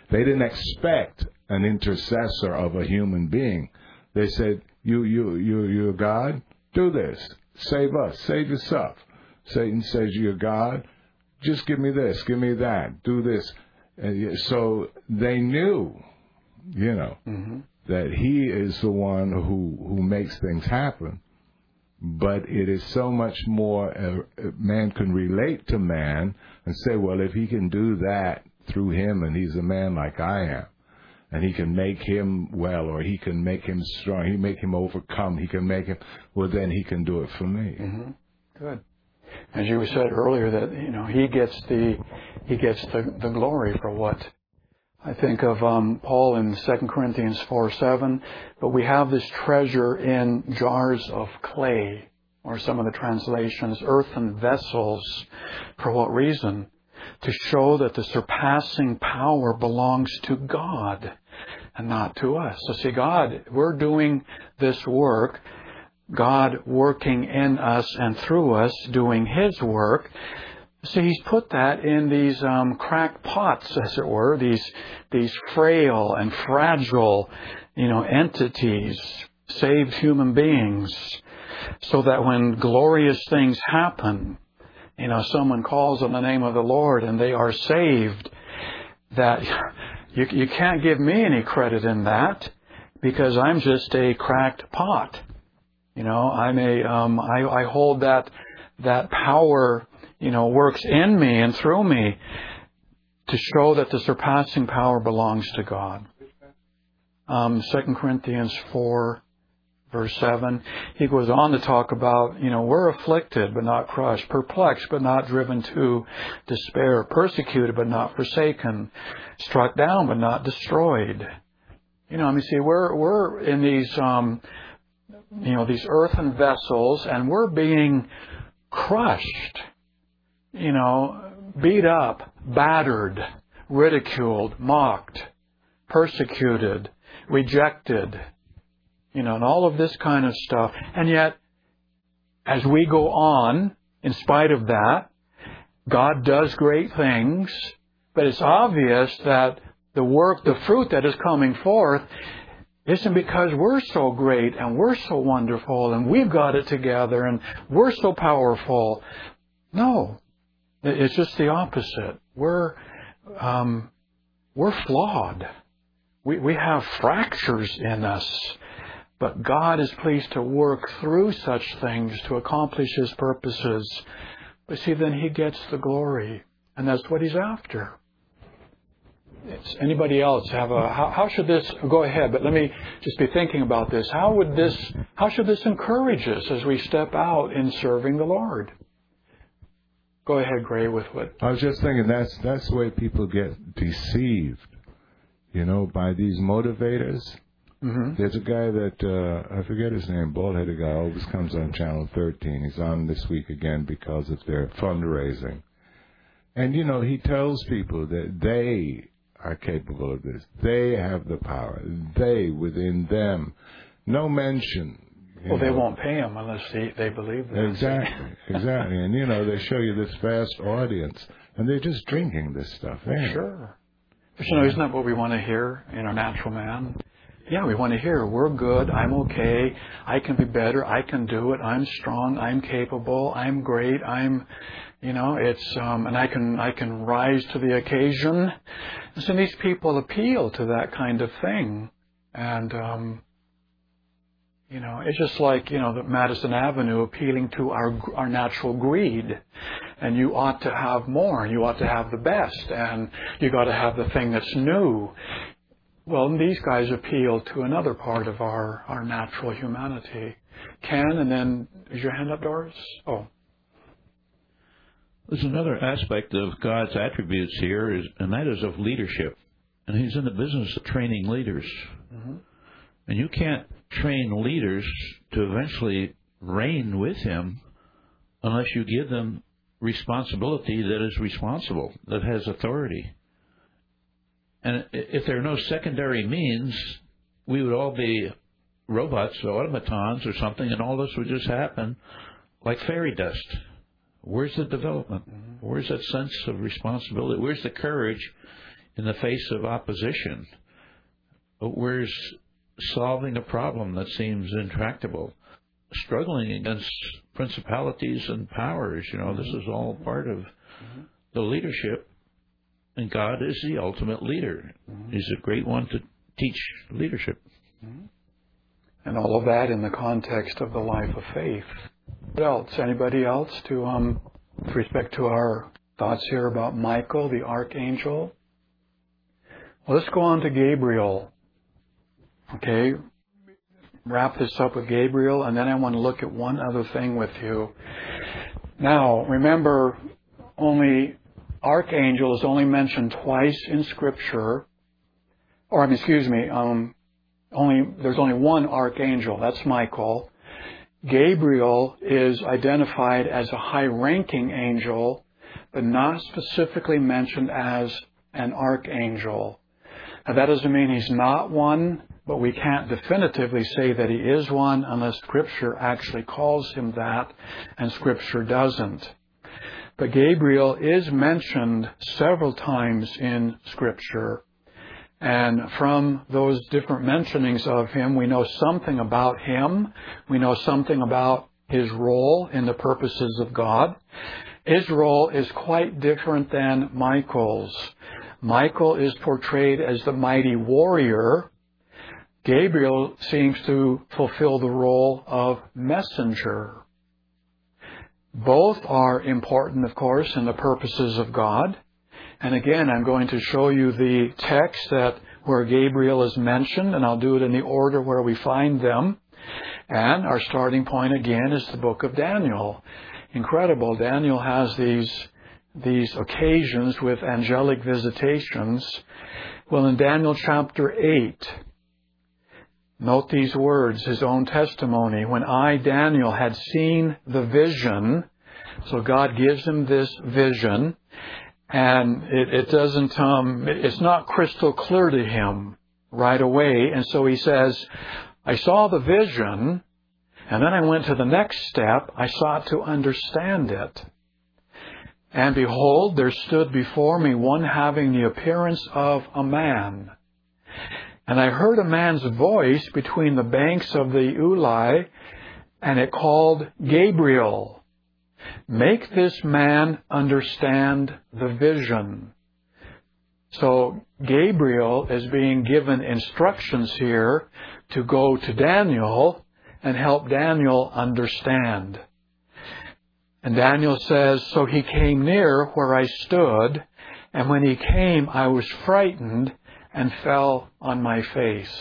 They didn't expect an intercessor of a human being. They said, you, you, you, you're God? Do this. Save us. Save yourself. Satan says, you're God? Just give me this. Give me that. Do this. And so they knew, you know, mm-hmm. that he is the one who, who makes things happen. But it is so much more, uh, man can relate to man and say, well, if he can do that through him and he's a man like I am, and he can make him well, or he can make him strong, he make him overcome, he can make him, well, then he can do it for me. Mm-hmm. Good. As you said earlier, that, you know, he gets the, he gets the, the glory for what? I think of um, Paul in Second Corinthians four seven, but we have this treasure in jars of clay, or some of the translations, earthen vessels. For what reason? To show that the surpassing power belongs to God and not to us. So see, God, we're doing this work, God working in us and through us, doing His work. So He's put that in these um, cracked pots, as it were, these these frail and fragile, you know, entities, saved human beings, so that when glorious things happen, you know, someone calls on the name of the Lord and they are saved, that you, you can't give me any credit in that, because I'm just a cracked pot. You know, I'm a, um, I, I hold that, that power, you know, works in me and through me to show that the surpassing power belongs to God. Um, Second Corinthians four, verse seven, he goes on to talk about, you know, we're afflicted but not crushed, perplexed but not driven to despair, persecuted but not forsaken, struck down but not destroyed. You know, I mean, see, we're we're in these, um, you know, these earthen vessels, and we're being crushed, you know, beat up, battered, ridiculed, mocked, persecuted, rejected, you know, and all of this kind of stuff. And yet, as we go on, in spite of that, God does great things, but it's obvious that the work, the fruit that is coming forth isn't because we're so great and we're so wonderful and we've got it together and we're so powerful. No, it's just the opposite. We're um, we're flawed. We we have fractures in us, but God is pleased to work through such things to accomplish His purposes. But see, then He gets the glory, and that's what He's after. It's anybody else have a, how, how should this, go ahead, but let me just be thinking about this. How would this, how should this encourage us as we step out in serving the Lord? Go ahead, Gray, with what? I was just thinking that's, that's the way people get deceived, you know, by these motivators. Mm-hmm. There's a guy that, uh, I forget his name, bald-headed guy, always comes on Channel thirteen. He's on this week again because of their fundraising. And, you know, he tells people that they are capable of this. They have the power. They, within them. No mention. Well, know. They won't pay him unless they, they believe that. Exactly. Exactly. And, you know, they show you this vast audience, and they're just drinking this stuff. Anyway. Sure. But, you know, isn't that what we want to hear in our natural man? Yeah, we want to hear, we're good, I'm okay, I can be better, I can do it, I'm strong, I'm capable, I'm great, I'm, you know, it's, um, and I can, I can rise to the occasion. And so these people appeal to that kind of thing. And, um, you know, it's just like, you know, the Madison Avenue appealing to our, our natural greed. And you ought to have more, you ought to have the best, and you got to have the thing that's new. Well, these guys appeal to another part of our, our natural humanity. Ken, and then, is your hand up, Doris? Oh. There's another aspect of God's attributes here, is, and that is of leadership. And He's in the business of training leaders. Mm-hmm. And you can't train leaders to eventually reign with Him unless you give them responsibility that is responsible, that has authority. And if there are no secondary means, we would all be robots or automatons or something, and all this would just happen like fairy dust. Where's the development? Where's that sense of responsibility? Where's the courage in the face of opposition. Where's solving a problem that seems intractable? Struggling against principalities and powers. You know, this is all part of the leadership. And God is the ultimate leader. He's a great one to teach leadership. And all of that in the context of the life of faith. What else? Anybody else to, um, with respect to our thoughts here about Michael, the archangel? Well, let's go on to Gabriel. Okay, wrap this up with Gabriel, and then I want to look at one other thing with you. Now, remember, only archangel is only mentioned twice in Scripture, or um, excuse me, um, only there's only one archangel. That's Michael. Gabriel is identified as a high-ranking angel, but not specifically mentioned as an archangel. Now, that doesn't mean he's not one, but we can't definitively say that he is one unless Scripture actually calls him that, and Scripture doesn't. But Gabriel is mentioned several times in Scripture. And from those different mentionings of him, we know something about him. We know something about his role in the purposes of God. His role is quite different than Michael's. Michael is portrayed as the mighty warrior. Gabriel seems to fulfill the role of messenger. Both are important, of course, in the purposes of God. And again, I'm going to show you the text that where Gabriel is mentioned, and I'll do it in the order where we find them. And our starting point again is the book of Daniel. Incredible. Daniel has these, these occasions with angelic visitations. Well, in Daniel chapter eight, note these words, his own testimony. When I, Daniel, had seen the vision, so God gives him this vision, and it, it doesn't, um, it's not crystal clear to him right away. And so he says, I saw the vision, and then I went to the next step. I sought to understand it. And behold, there stood before me one having the appearance of a man. And I heard a man's voice between the banks of the Ulai, and it called Gabriel. Make this man understand the vision. So Gabriel is being given instructions here to go to Daniel and help Daniel understand. And Daniel says, so he came near where I stood, and when he came, I was frightened and fell on my face.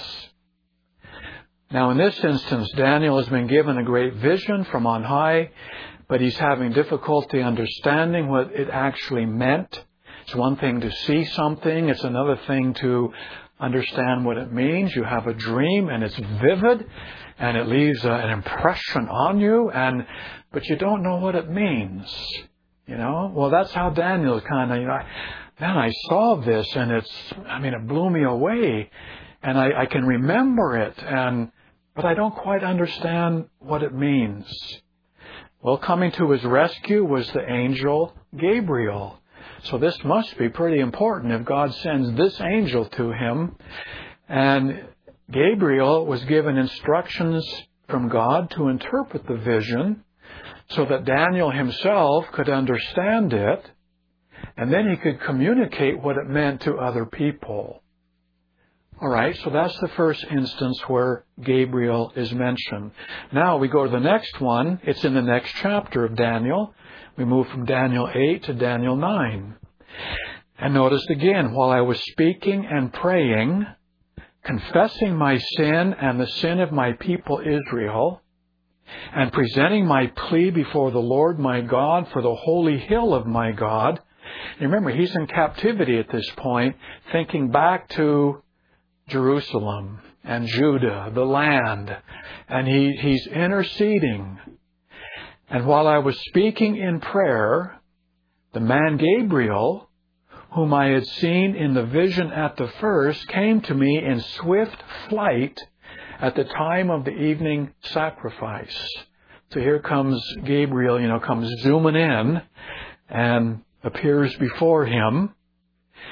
Now in this instance, Daniel has been given a great vision from on high, but he's having difficulty understanding what it actually meant. It's one thing to see something. It's another thing to understand what it means. You have a dream and it's vivid and it leaves a, an impression on you, and but you don't know what it means. You know? Well, that's how Daniel kind of, you know, man, I saw this and it's, I mean, it blew me away, and I, I can remember it, and but I don't quite understand what it means. Well, coming to his rescue was the angel Gabriel. So this must be pretty important if God sends this angel to him. And Gabriel was given instructions from God to interpret the vision so that Daniel himself could understand it, and then he could communicate what it meant to other people. All right, so that's the first instance where Gabriel is mentioned. Now we go to the next one. It's in the next chapter of Daniel. We move from Daniel eight to Daniel nine. And notice again, while I was speaking and praying, confessing my sin and the sin of my people Israel, and presenting my plea before the Lord my God for the holy hill of my God. And remember, he's in captivity at this point, thinking back to Jerusalem and Judah, the land, and he, he's interceding. And while I was speaking in prayer, the man Gabriel, whom I had seen in the vision at the first, came to me in swift flight at the time of the evening sacrifice. So here comes Gabriel, you know, comes zooming in and appears before him.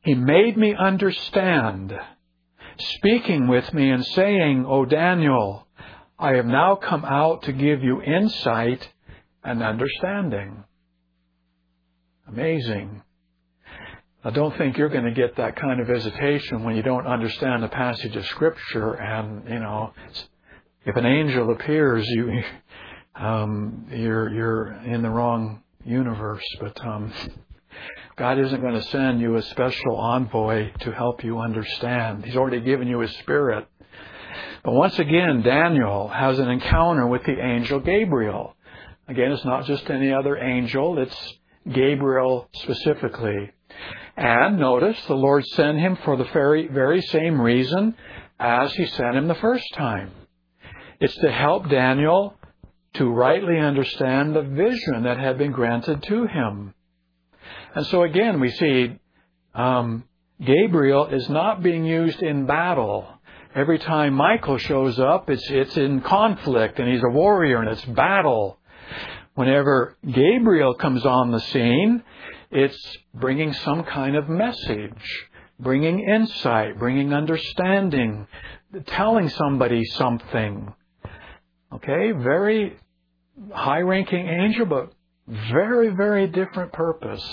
He made me understand, speaking with me and saying, O Daniel, I have now come out to give you insight and understanding. Amazing. I don't think you're going to get that kind of visitation when you don't understand a passage of Scripture. And, you know, if an angel appears, you, um, you're, you're in the wrong universe. But um, God isn't going to send you a special envoy to help you understand. He's already given you His Spirit. But once again, Daniel has an encounter with the angel Gabriel. Again, it's not just any other angel. It's Gabriel specifically. And notice, the Lord sent him for the very, very same reason as He sent him the first time. It's to help Daniel to rightly understand the vision that had been granted to him. And so again, we see um, Gabriel is not being used in battle. Every time Michael shows up, it's it's in conflict, and he's a warrior, and it's battle. Whenever Gabriel comes on the scene, it's bringing some kind of message, bringing insight, bringing understanding, telling somebody something. Okay, very high-ranking angel, but very, very different purpose.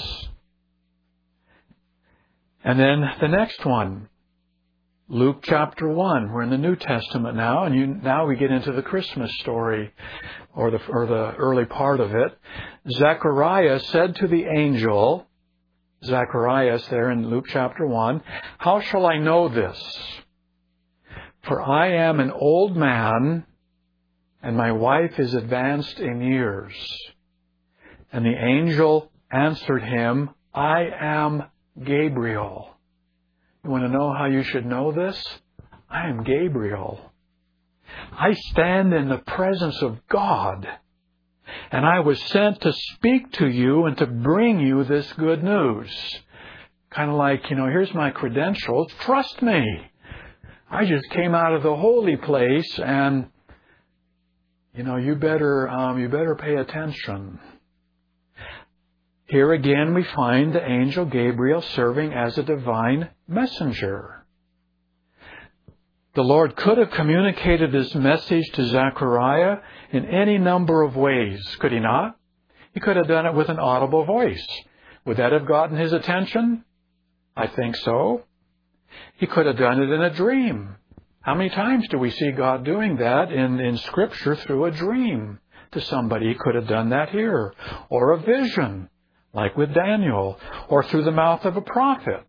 And then the next one, Luke chapter one. We're in the New Testament now, and you, now we get into the Christmas story, or the, or the early part of it. Zechariah said to the angel, Zacharias there in Luke chapter one, how shall I know this? For I am an old man, and my wife is advanced in years. And the angel answered him, I am Gabriel. You want to know how you should know this? I am Gabriel. I stand in the presence of God, and I was sent to speak to you and to bring you this good news. Kind of like, you know, here's my credentials. Trust me. I just came out of the holy place, and, you know, you better, um, you better pay attention. Here again we find the angel Gabriel serving as a divine messenger. The Lord could have communicated His message to Zechariah in any number of ways, could He not? He could have done it with an audible voice. Would that have gotten his attention? I think so. He could have done it in a dream. How many times do we see God doing that in, in Scripture through a dream to somebody? He could have done that here. Or a vision, like with Daniel, or through the mouth of a prophet,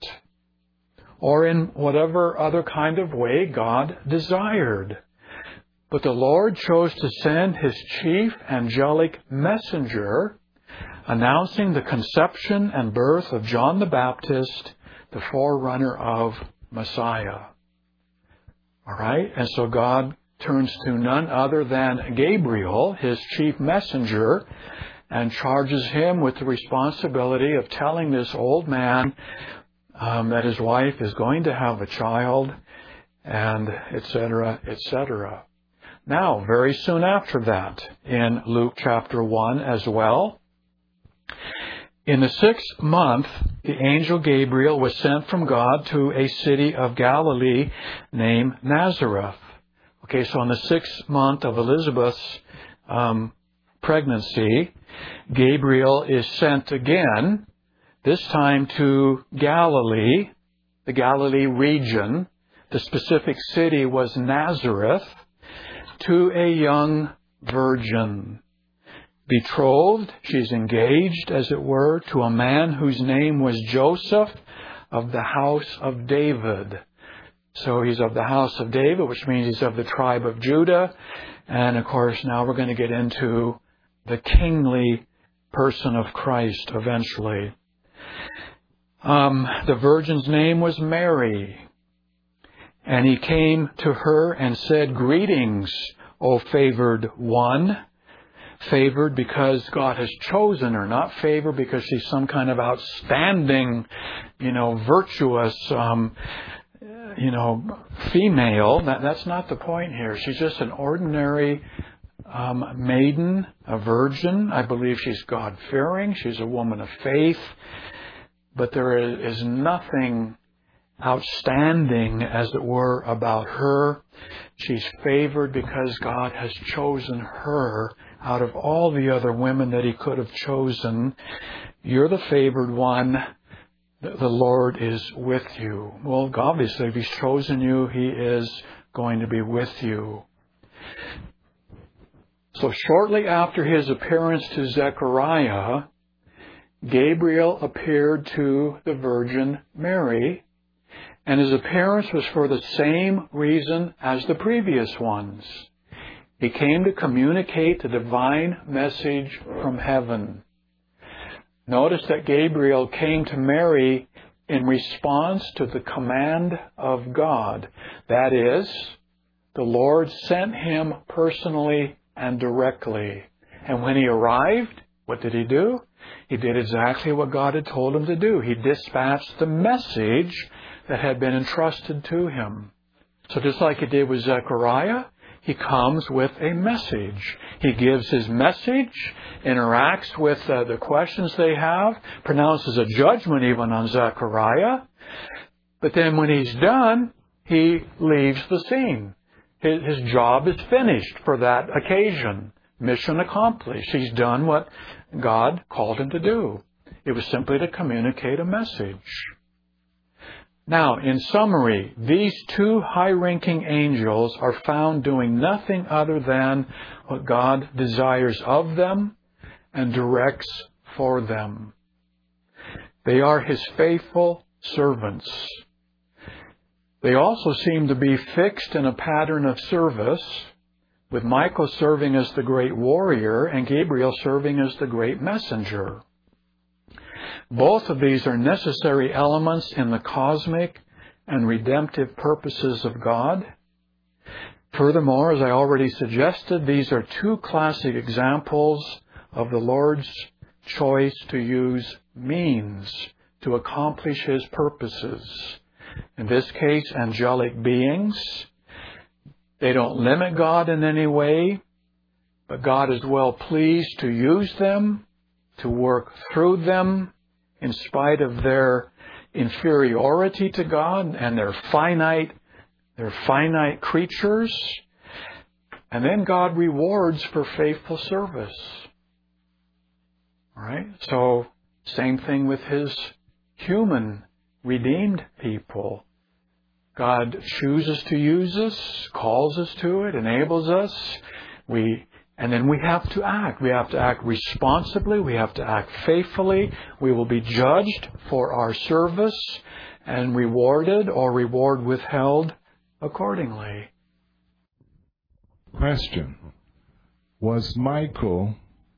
or in whatever other kind of way God desired. But the Lord chose to send His chief angelic messenger, announcing the conception and birth of John the Baptist, the forerunner of Messiah. All right? And so God turns to none other than Gabriel, His chief messenger, and charges him with the responsibility of telling this old man um, that his wife is going to have a child, and et cetera, et cetera. Now, very soon after that, in Luke chapter one as well, in the sixth month, the angel Gabriel was sent from God to a city of Galilee named Nazareth. Okay, so in the sixth month of Elizabeth's um, pregnancy, Gabriel is sent again, this time to Galilee, the Galilee region. The specific city was Nazareth, to a young virgin. Betrothed, she's engaged, as it were, to a man whose name was Joseph of the house of David. So he's of the house of David, which means he's of the tribe of Judah. And of course, now we're going to get into the kingly person of Christ eventually. Um, the virgin's name was Mary. And he came to her and said, Greetings, O favored one. Favored because God has chosen her, not favored because she's some kind of outstanding, you know, virtuous, um, you know, female. That, that's not the point here. She's just an ordinary um, maiden, a virgin. I believe she's God-fearing. She's a woman of faith. but there is nothing outstanding, as it were, about her. She's favored because God has chosen her out of all the other women that He could have chosen. You're the favored one. The Lord is with you. Well, obviously, if He's chosen you, He is going to be with you. So shortly after His appearance to Zechariah, Gabriel appeared to the Virgin Mary, and His appearance was for the same reason as the previous ones. He came to communicate the divine message from heaven. Notice that Gabriel came to Mary in response to the command of God. That is, the Lord sent him personally and directly. And when he arrived, what did he do? He did exactly what God had told him to do. He dispatched the message that had been entrusted to him. So just like he did with Zechariah, he comes with a message. He gives his message, interacts with uh, the questions they have, pronounces a judgment even on Zechariah. But then when he's done, he leaves the scene. His, his job is finished for that occasion. Mission accomplished. He's done what God called him to do. It was simply to communicate a message. Now, in summary, these two high-ranking angels are found doing nothing other than what God desires of them and directs for them. They are His faithful servants. They also seem to be fixed in a pattern of service, with Michael serving as the great warrior and Gabriel serving as the great messenger. Both of these are necessary elements in the cosmic and redemptive purposes of God. Furthermore, as I already suggested, these are two classic examples of the Lord's choice to use means to accomplish His purposes. In this case, angelic beings. They don't limit God in any way, but God is well pleased to use them, to work through them, in spite of their inferiority to God and their finite, their finite creatures. And then God rewards for faithful service. All right? So, same thing with His human redeemed people. God chooses to use us, calls us to it, enables us. We And then we have to act. We have to act responsibly. We have to act faithfully. We will be judged for our service and rewarded or reward withheld accordingly. Question. Was Michael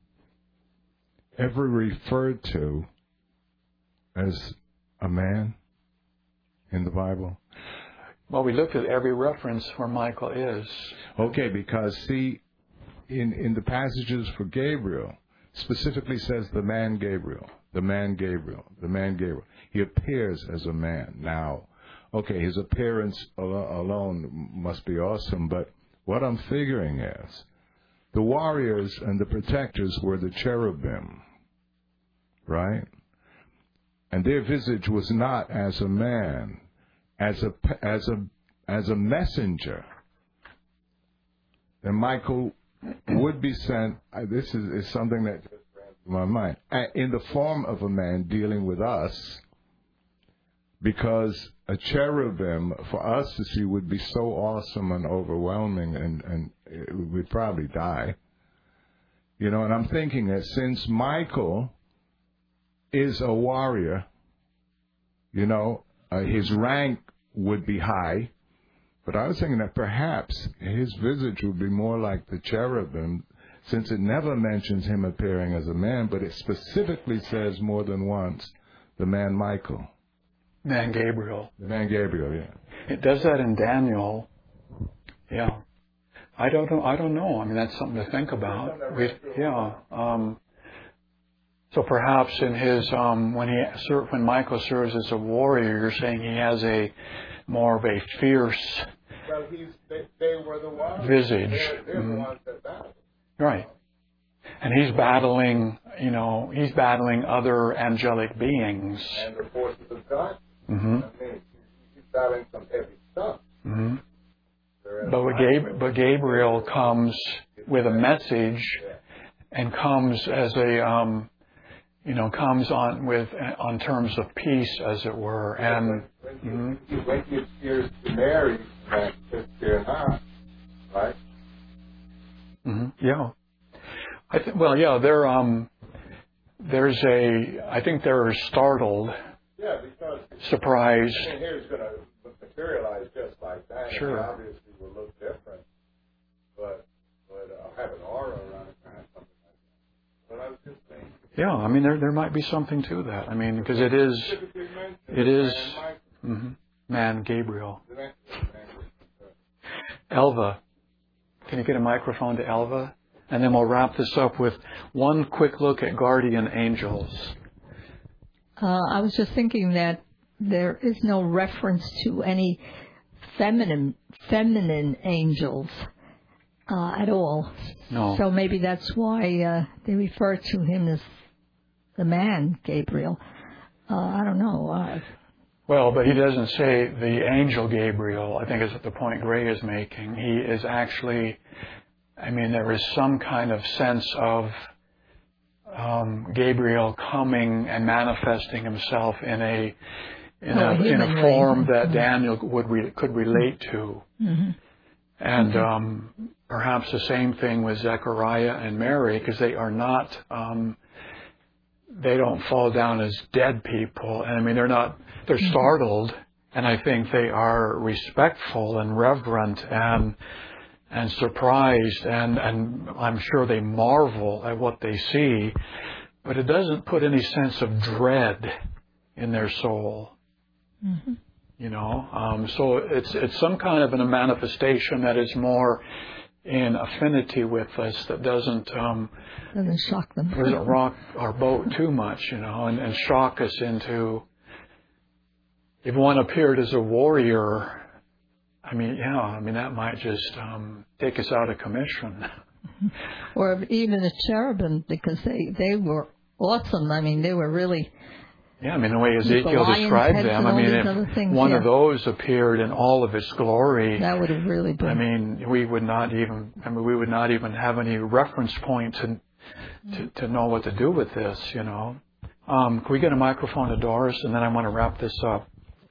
ever referred to as a man in the Bible? Well, we looked at every reference where Michael is. Okay, because see, In, in the passages for Gabriel, specifically says the man Gabriel, the man Gabriel, the man Gabriel. He appears as a man. Now, okay, his appearance al- alone must be awesome, but what I'm figuring is the warriors and the protectors were the cherubim, right? And their visage was not as a man, as a, as a, as a messenger. And Michael would be sent, uh, this is, is something that just ran through my mind, uh, in the form of a man dealing with us, because a cherubim, for us to see, would be so awesome and overwhelming, and, and it, we'd probably die. You know, and I'm thinking that since Michael is a warrior, you know, uh, his rank would be high. But I was thinking that perhaps his visage would be more like the cherubim, since it never mentions him appearing as a man, but it specifically says more than once, the man Michael. Man Gabriel. The man Gabriel, yeah. It does that in Daniel. Yeah. I don't know. I don't know. I mean, that's something to think about. We, yeah. Um, so perhaps in his, um, when he, when Michael serves as a warrior, you're saying he has a more of a fierce Well, he's, they, they were the ones. visage. They're, they're mm-hmm. the ones that battled. Right. And he's battling, you know, he's battling other angelic beings. And the forces of God. Mm-hmm. I mean, he's battling some heavy stuff. Mm-hmm. But, Gab- but Gabriel comes with a message and comes as a, um, you know, comes on with on terms of peace, as it were. And when he, mm-hmm. when he appears to Mary, that fear not, right? Mm-hmm. Yeah. I th- well, yeah, they're um, there's a, I think they're startled, yeah, because surprised. I mean, here is going to materialize just like that. Sure. It obviously will look different, but but uh, have an aura around it, kind of something like that. But I was just thinking. Yeah, I mean, there there might be something to that. I mean, because it is, it is, mm-hmm, man, Gabriel. Elva, can you get a microphone to Elva? And then we'll wrap this up with one quick look at guardian angels. Uh, I was just thinking that there is no reference to any feminine feminine angels uh, at all. No. So maybe that's why uh, they refer to him as the man, Gabriel. Uh, I don't know. Uh, well, but he doesn't say the angel Gabriel. I think is the point Gray is making. He is actually, I mean, there is some kind of sense of um, Gabriel coming and manifesting himself in a in oh, a in a form way. that Mm-hmm. Daniel would re, could relate to, mm-hmm. and mm-hmm. um, perhaps the same thing with Zechariah and Mary, because they are not. Um, they don't fall down as dead people, and I mean they're not. They're mm-hmm. startled, and I think they are respectful and reverent and. and surprised, and, and I'm sure they marvel at what they see, but it doesn't put any sense of dread in their soul. Mm-hmm. You know, um, so it's it's some kind of a manifestation that is more in affinity with us, that doesn't um, doesn't shock them, doesn't rock our boat too much, you know, and, and shock us into. If one appeared as a warrior, I mean, yeah, I mean, that might just um, take us out of commission. Or even the cherubim, because they, they were awesome. I mean, they were really... Yeah, I mean, the way Ezekiel the described them, I mean, if things, one yeah. of those appeared in all of its glory... That would have really been... I mean, we would not even, I mean, we would not even have any reference point to to, to know what to do with this, you know. Um, can we get a microphone to Doris, and then I want to wrap this up.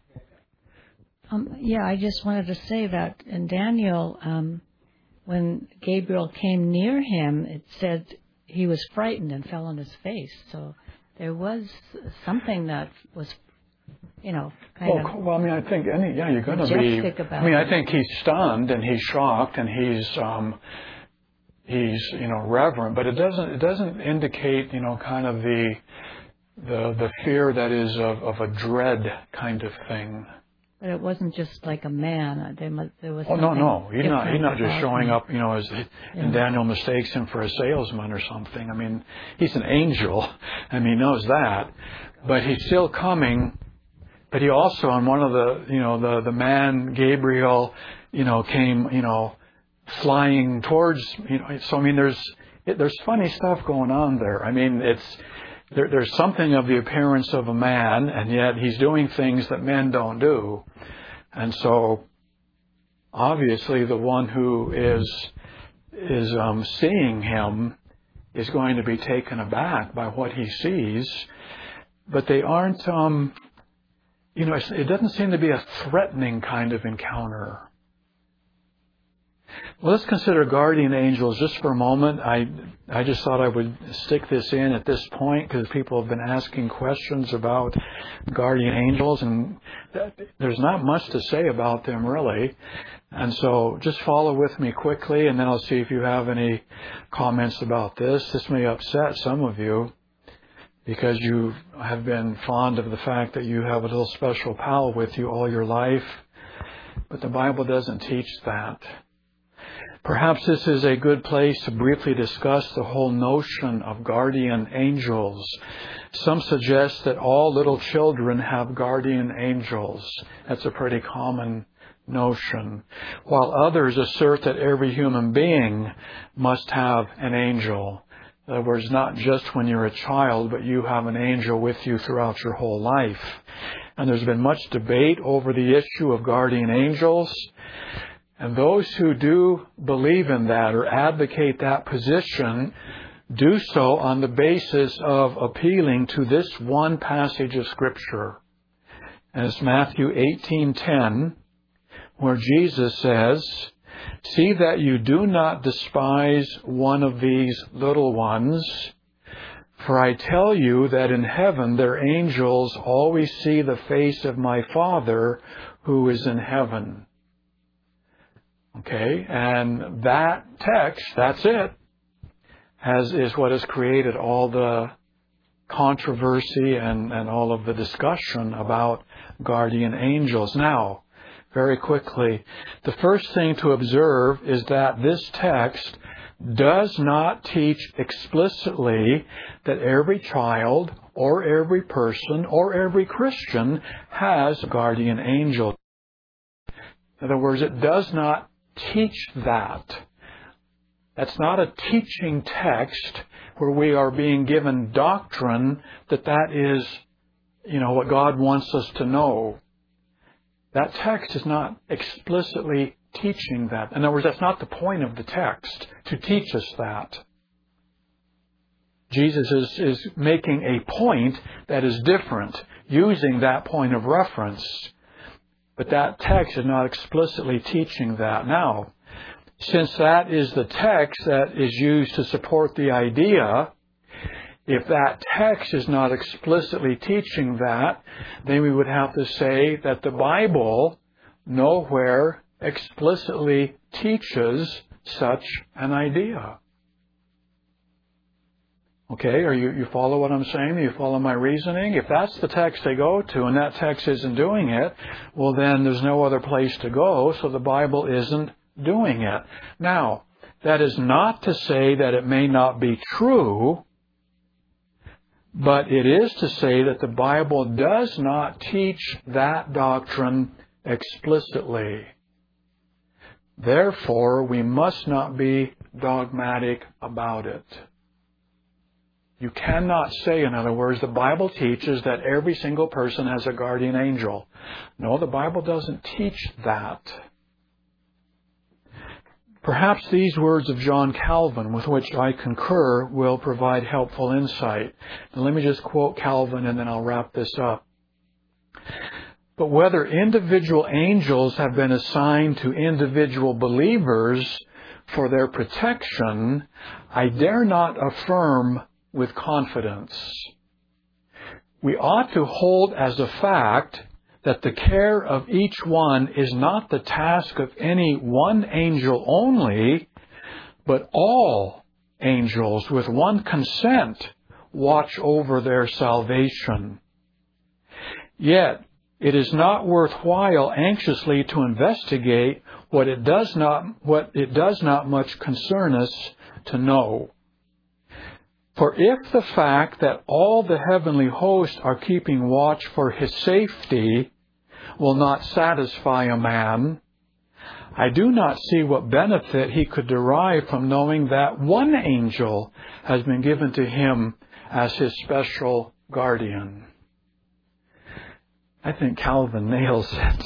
Um, yeah, I just wanted to say that in Daniel, um, when Gabriel came near him, it said he was frightened and fell on his face. So there was something that was, you know, kind well, of. Well, I mean, I think any yeah, you're going to be. About I mean, I think he's stunned and he's shocked and he's um, he's you know reverent, but it doesn't it doesn't indicate you know kind of the the the fear that is of, of a dread kind of thing. But it wasn't just like a man. There, must, there was. Oh no, no, he's not. He's not just showing him. up, you know, as yeah. and Daniel mistakes him for a salesman or something. I mean, he's an angel, and he knows that, but he's still coming. But he also, on one of the, you know, the the man Gabriel, you know, came, you know, flying towards, you know. So I mean, there's it, there's funny stuff going on there. I mean, it's. There, there's something of the appearance of a man, and yet he's doing things that men don't do. And so, obviously, the one who is is um, seeing him is going to be taken aback by what he sees. But they aren't, um, you know, it doesn't seem to be a threatening kind of encounter. Well, let's consider guardian angels just for a moment. I I just thought I would stick this in at this point because people have been asking questions about guardian angels, and there's not much to say about them really. And so just follow with me quickly, and then I'll see if you have any comments about this. This may upset some of you because you have been fond of the fact that you have a little special pal with you all your life, but the Bible doesn't teach that. Perhaps this is a good place to briefly discuss the whole notion of guardian angels. Some suggest that all little children have guardian angels. That's a pretty common notion. While others assert that every human being must have an angel. In other words, not just when you're a child, but you have an angel with you throughout your whole life. And there's been much debate over the issue of guardian angels. And those who do believe in that or advocate that position do so on the basis of appealing to this one passage of Scripture. And it's Matthew eighteen ten, where Jesus says, "See that you do not despise one of these little ones, for I tell you that in heaven their angels always see the face of my Father who is in heaven." Okay, and that text, that's it, has is what has created all the controversy and, and all of the discussion about guardian angels. Now, very quickly, the first thing to observe is that this text does not teach explicitly that every child or every person or every Christian has a guardian angel. In other words, it does not teach that. That's not a teaching text where we are being given doctrine that that is, you know, what God wants us to know. That text is not explicitly teaching that. In other words, that's not the point of the text, to teach us that. Jesus is, is making a point that is different, using that point of reference. But that text is not explicitly teaching that. Now, since that is the text that is used to support the idea, if that text is not explicitly teaching that, then we would have to say that the Bible nowhere explicitly teaches such an idea. Okay, are you, you follow what I'm saying? Do you follow my reasoning? If that's the text they go to and that text isn't doing it, well then there's no other place to go, so the Bible isn't doing it. Now, that is not to say that it may not be true, but it is to say that the Bible does not teach that doctrine explicitly. Therefore, we must not be dogmatic about it. You cannot say, in other words, the Bible teaches that every single person has a guardian angel. No, the Bible doesn't teach that. Perhaps these words of John Calvin, with which I concur, will provide helpful insight. Now, let me just quote Calvin and then I'll wrap this up. "But whether individual angels have been assigned to individual believers for their protection, I dare not affirm with confidence. We ought to hold as a fact that the care of each one is not the task of any one angel only, but all angels with one consent watch over their salvation. Yet it is not worthwhile anxiously to investigate what it does not what it does not much concern us to know. For if the fact that all the heavenly hosts are keeping watch for his safety will not satisfy a man, I do not see what benefit he could derive from knowing that one angel has been given to him as his special guardian." I think Calvin nails it.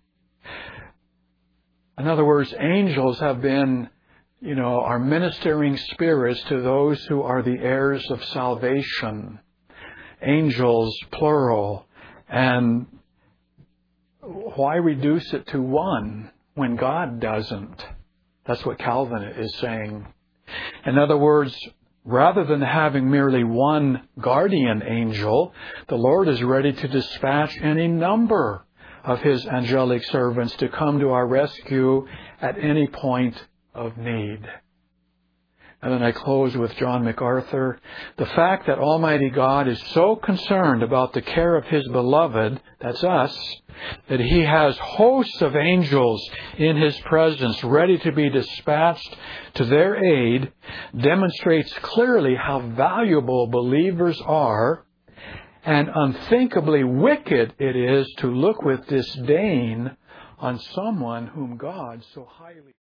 In other words, angels have been, you know, are ministering spirits to those who are the heirs of salvation. Angels, plural. And why reduce it to one when God doesn't? That's what Calvin is saying. In other words, rather than having merely one guardian angel, the Lord is ready to dispatch any number of His angelic servants to come to our rescue at any point of need. And then I close with John MacArthur. The fact that Almighty God is so concerned about the care of His beloved, that's us, that He has hosts of angels in His presence ready to be dispatched to their aid, demonstrates clearly how valuable believers are, and unthinkably wicked it is to look with disdain on someone whom God so highly